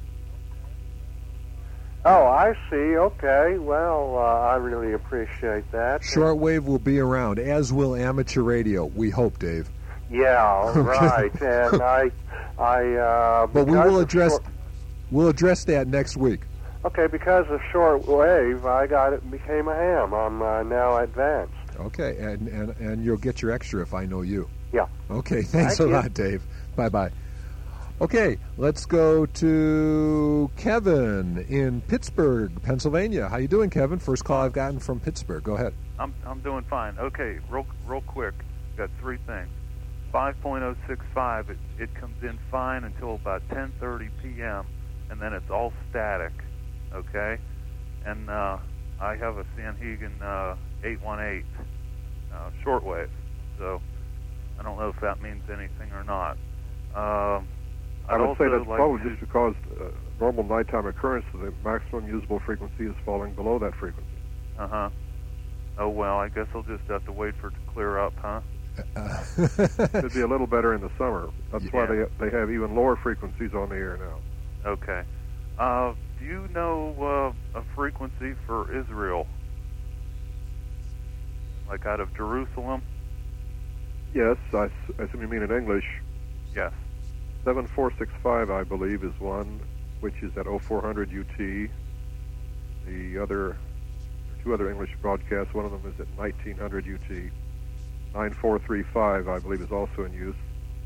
Oh, I see. Okay. Well, I really appreciate that. Shortwave will be around, as will amateur radio. We hope, Dave. Yeah, right. And but we will address we'll address that next week. Okay, because of shortwave, I got it and became a ham. I'm now advanced. Okay, and you'll get your extra if I know you. Yeah. Okay, thanks a lot, Dave. Bye-bye. Okay, let's go to Kevin in Pittsburgh, Pennsylvania. How you doing, Kevin? First call I've gotten from Pittsburgh. Go ahead. I'm doing fine. Okay, real quick. Got 3 things. 5.065, it comes in fine until about 10:30 p.m. and then it's all static. Okay, and I have a Sanhegan 818 shortwave, so I don't know if that means anything or not. I would say that's probably just because normal nighttime occurrence, the maximum usable frequency is falling below that frequency. Uh-huh. Oh, well, I guess I'll just have to wait for it to clear up, huh? Should be a little better in the summer. That's why they have even lower frequencies on the air now. Okay. Do you know a frequency for Israel? Like out of Jerusalem? Yes, I assume you mean in English. Yes. 7465, I believe, is one, which is at 0400 UT. The other, 2 other English broadcasts, one of them is at 1900 UT. 9435, I believe, is also in use.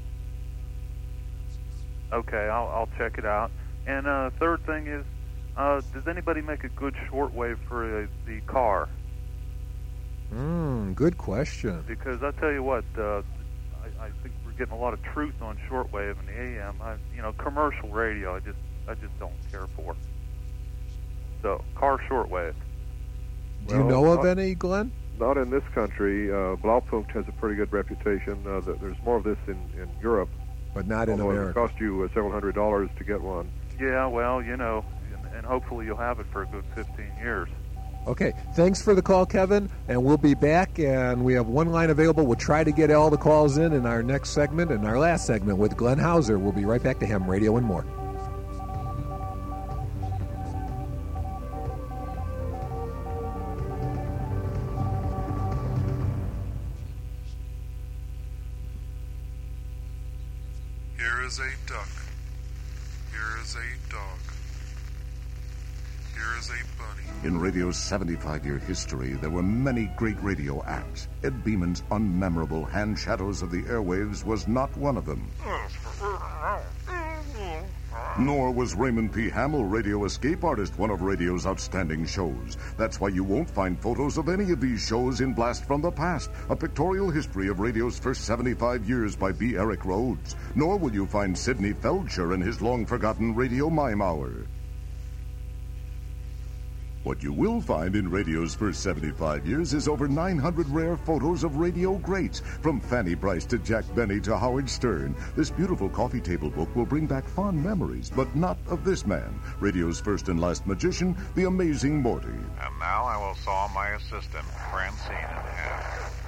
Okay, I'll check it out. And third thing is, does anybody make a good shortwave for the car? Good question. Because I tell you what, I think we're getting a lot of truth on shortwave and the AM. Commercial radio, I just don't care for. So, car shortwave. Do you know of any, Glenn? Not in this country. Blaupunkt has a pretty good reputation. There's more of this in Europe. But not in America. It cost you several $100s to get one. Yeah, well, and hopefully you'll have it for a good 15 years. Okay, thanks for the call, Kevin, and we'll be back, and we have 1 line available. We'll try to get all the calls in our next segment and our last segment with Glenn Hauser. We'll be right back to Ham Radio and more. Here is a duck. Here is a dog. Here as a bunny. In radio's 75-year history, there were many great radio acts. Ed Beeman's unmemorable Hand Shadows of the Airwaves was not one of them. Nor was Raymond P. Hamill, Radio Escape Artist, one of radio's outstanding shows. That's why you won't find photos of any of these shows in Blast from the Past, a pictorial history of radio's first 75 years by B. Eric Rhodes. Nor will you find Sidney Feldshire in his long-forgotten Radio Mime Hour. What you will find in radio's first 75 years is over 900 rare photos of radio greats, from Fanny Brice to Jack Benny to Howard Stern. This beautiful coffee table book will bring back fond memories, but not of this man, radio's first and last magician, the amazing Morty. And now I will saw my assistant, Francine, in half.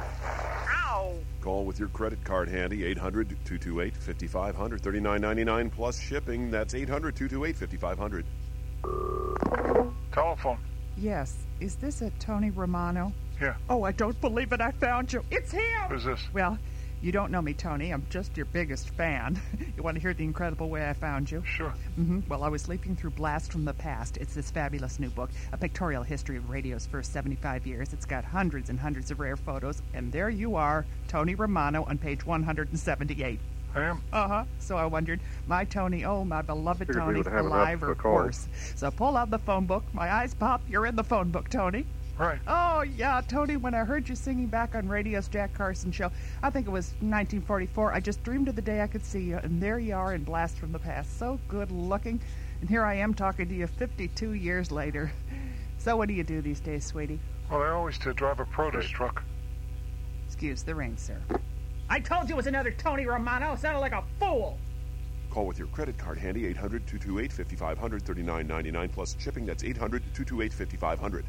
Ow! Call with your credit card handy, 800-228-5500, $39.99 plus shipping. That's 800-228-5500. Telephone. Yes. Is this a Tony Romano? Yeah. Oh, I don't believe it. I found you. It's him. Who's this? Well, you don't know me, Tony. I'm just your biggest fan. You want to hear the incredible way I found you? Sure. Well, I was leaping through Blast from the Past. It's this fabulous new book, a pictorial history of radio's first 75 years. It's got hundreds and hundreds of rare photos, and there you are, Tony Romano, on page 178. I am? Uh-huh. So I wondered, my Tony, oh, my beloved Figured we Tony, would have alive enough or calls. worse. So pull out the phone book. My eyes pop. You're in the phone book, Tony. Right. Oh, yeah, Tony, when I heard you singing back on radio's Jack Carson show, I think it was 1944, I just dreamed of the day I could see you, and there you are in Blast from the Past. So good looking. And here I am talking to you 52 years later. So what do you do these days, sweetie? Well, I always drive a produce truck. Excuse the rain, sir. I told you it was another Tony Romano. Sounded like a fool. Call with your credit card handy, 800-228-5500, $39.99 plus shipping. That's 800-228-5500.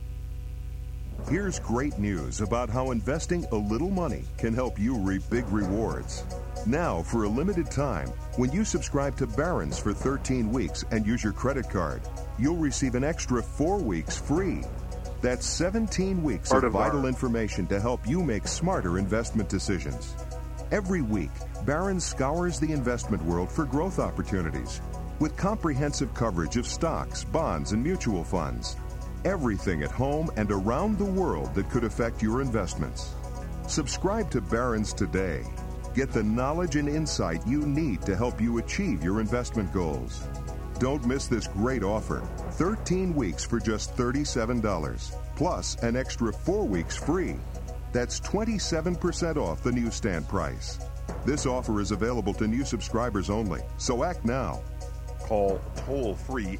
Here's great news about how investing a little money can help you reap big rewards. Now, for a limited time, when you subscribe to Barron's for 13 weeks and use your credit card, you'll receive an extra 4 weeks free. That's 17 weeks of vital information to help you make smarter investment decisions. Every week, Barron's scours the investment world for growth opportunities with comprehensive coverage of stocks, bonds, and mutual funds. Everything at home and around the world that could affect your investments. Subscribe to Barron's today. Get the knowledge and insight you need to help you achieve your investment goals. Don't miss this great offer. 13 weeks for just $37, plus an extra 4 weeks free. That's 27% off the newsstand price. This offer is available to new subscribers only, so act now. Call toll-free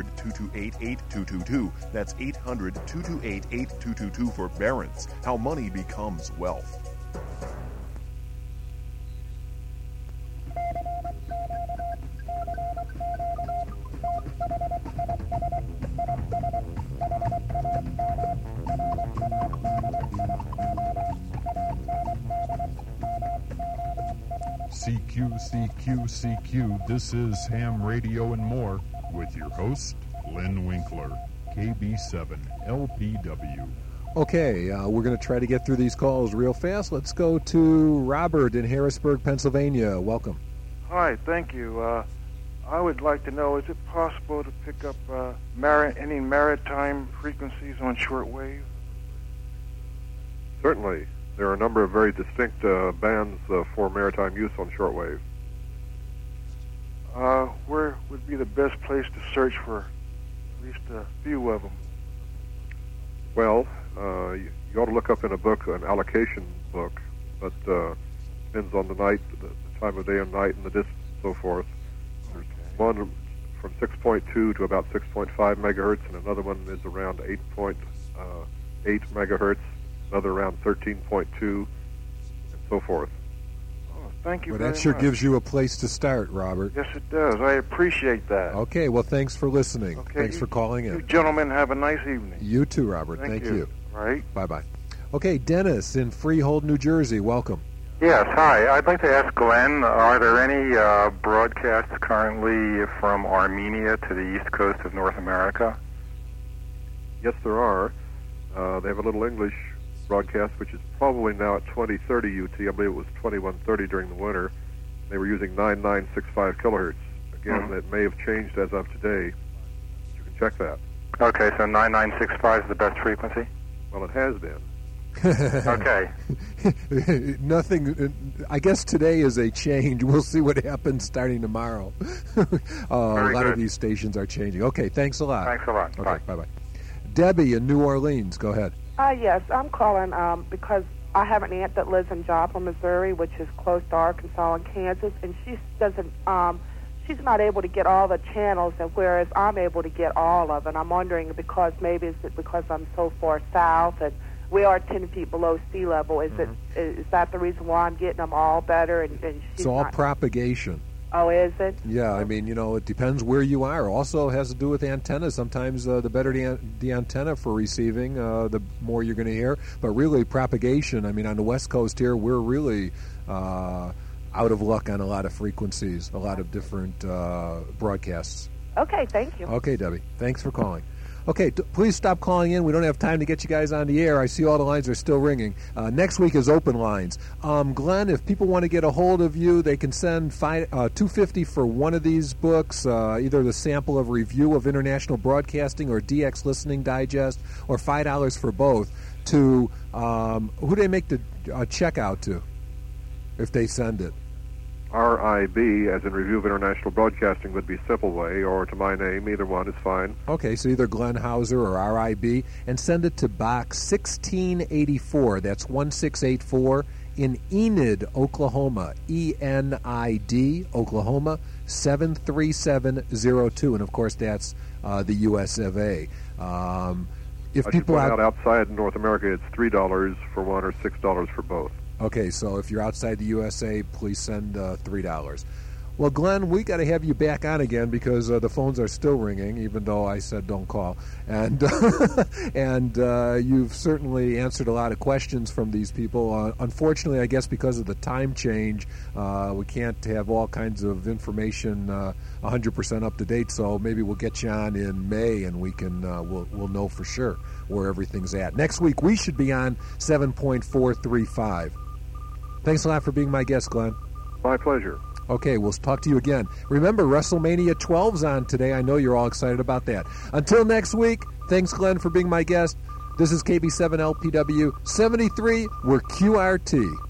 800-228-8222. That's 800-228-8222 for Barron's, how money becomes wealth. CQ. This is Ham Radio and More with your host, Lynn Winkler, KB7 LPW. Okay, we're going to try to get through these calls real fast. Let's go to Robert in Harrisburg, Pennsylvania. Welcome. Hi, thank you. I would like to know, is it possible to pick up any maritime frequencies on shortwave? Certainly. There are a number of very distinct bands for maritime use on shortwave. Where would be the best place to search for at least a few of them? Well, you ought to look up in a book, an allocation book, but depends on the night, the time of day and night, and the distance and so forth. There's one from 6.2 to about 6.5 megahertz, and another one is around 8.8 megahertz, another around 13.2, and so forth. Thank you Well, very that sure much. gives you a place to start, Robert. Yes, it does. I appreciate that. Okay, well, thanks for listening. Okay, Thanks for calling You in. gentlemen have a nice evening. You too, Robert. Thank Thank you. you. Right. Bye-bye. Okay, Dennis in Freehold, New Jersey. Welcome. Yes, hi. I'd like to ask Glenn, are there any broadcasts currently from Armenia to the east coast of North America? Yes, there are. They have a little English broadcast, which is probably now at 2030 UT. I believe it was 2130 during the winter. They were using 9965 kilohertz. Again, it may have changed as of today. You can check that. Okay, so 9965 is the best frequency? Well, it has been. Okay. Nothing. I guess today is a change. We'll see what happens starting tomorrow. A lot of these stations are changing. Okay, thanks a lot. Thanks a lot. Okay, bye-bye. Debbie in New Orleans, go ahead. Yes, I'm calling because I have an aunt that lives in Joplin, Missouri, which is close to Arkansas and Kansas, and she doesn't. She's not able to get all the channels, and whereas I'm able to get all of it. I'm wondering because maybe it's because I'm so far south and we are 10 feet below sea level. Is that the reason why I'm getting them all better? And she's it's all propagation. Oh, is it? Yeah, I mean, it depends where you are. Also has to do with antennas. Sometimes the better the antenna for receiving, the more you're going to hear. But really, propagation, I mean, on the West Coast here, we're really out of luck on a lot of frequencies, a lot of different broadcasts. Okay, thank you. Okay, Debbie. Thanks for calling. Okay, please stop calling in. We don't have time to get you guys on the air. I see all the lines are still ringing. Next week is open lines. Glenn, if people want to get a hold of you, they can send $250 for one of these books, either the sample of Review of International Broadcasting or DX Listening Digest, or $5 for both to who do they make the check out to if they send it? RIB, as in Review of International Broadcasting, would be simple way, or to my name. Either one is fine. Okay, so either Glenn Hauser or RIB, and send it to Box 1684. That's 1684 in Enid, Oklahoma. ENID, Oklahoma, 73702. And, of course, that's the U.S. of A. If I people should point out outside North America, it's $3 for one or $6 for both. Okay, so if you're outside the USA, please send $3. Well, Glenn, we got to have you back on again because the phones are still ringing, even though I said don't call. And and you've certainly answered a lot of questions from these people. Unfortunately, I guess because of the time change, we can't have all kinds of information 100% up to date. So maybe we'll get you on in May, and we can we'll know for sure where everything's at. Next week we should be on 7.435. Thanks a lot for being my guest, Glenn. My pleasure. Okay, we'll talk to you again. Remember, WrestleMania 12's on today. I know you're all excited about that. Until next week, thanks, Glenn, for being my guest. This is KB7LPW 73. We're QRT.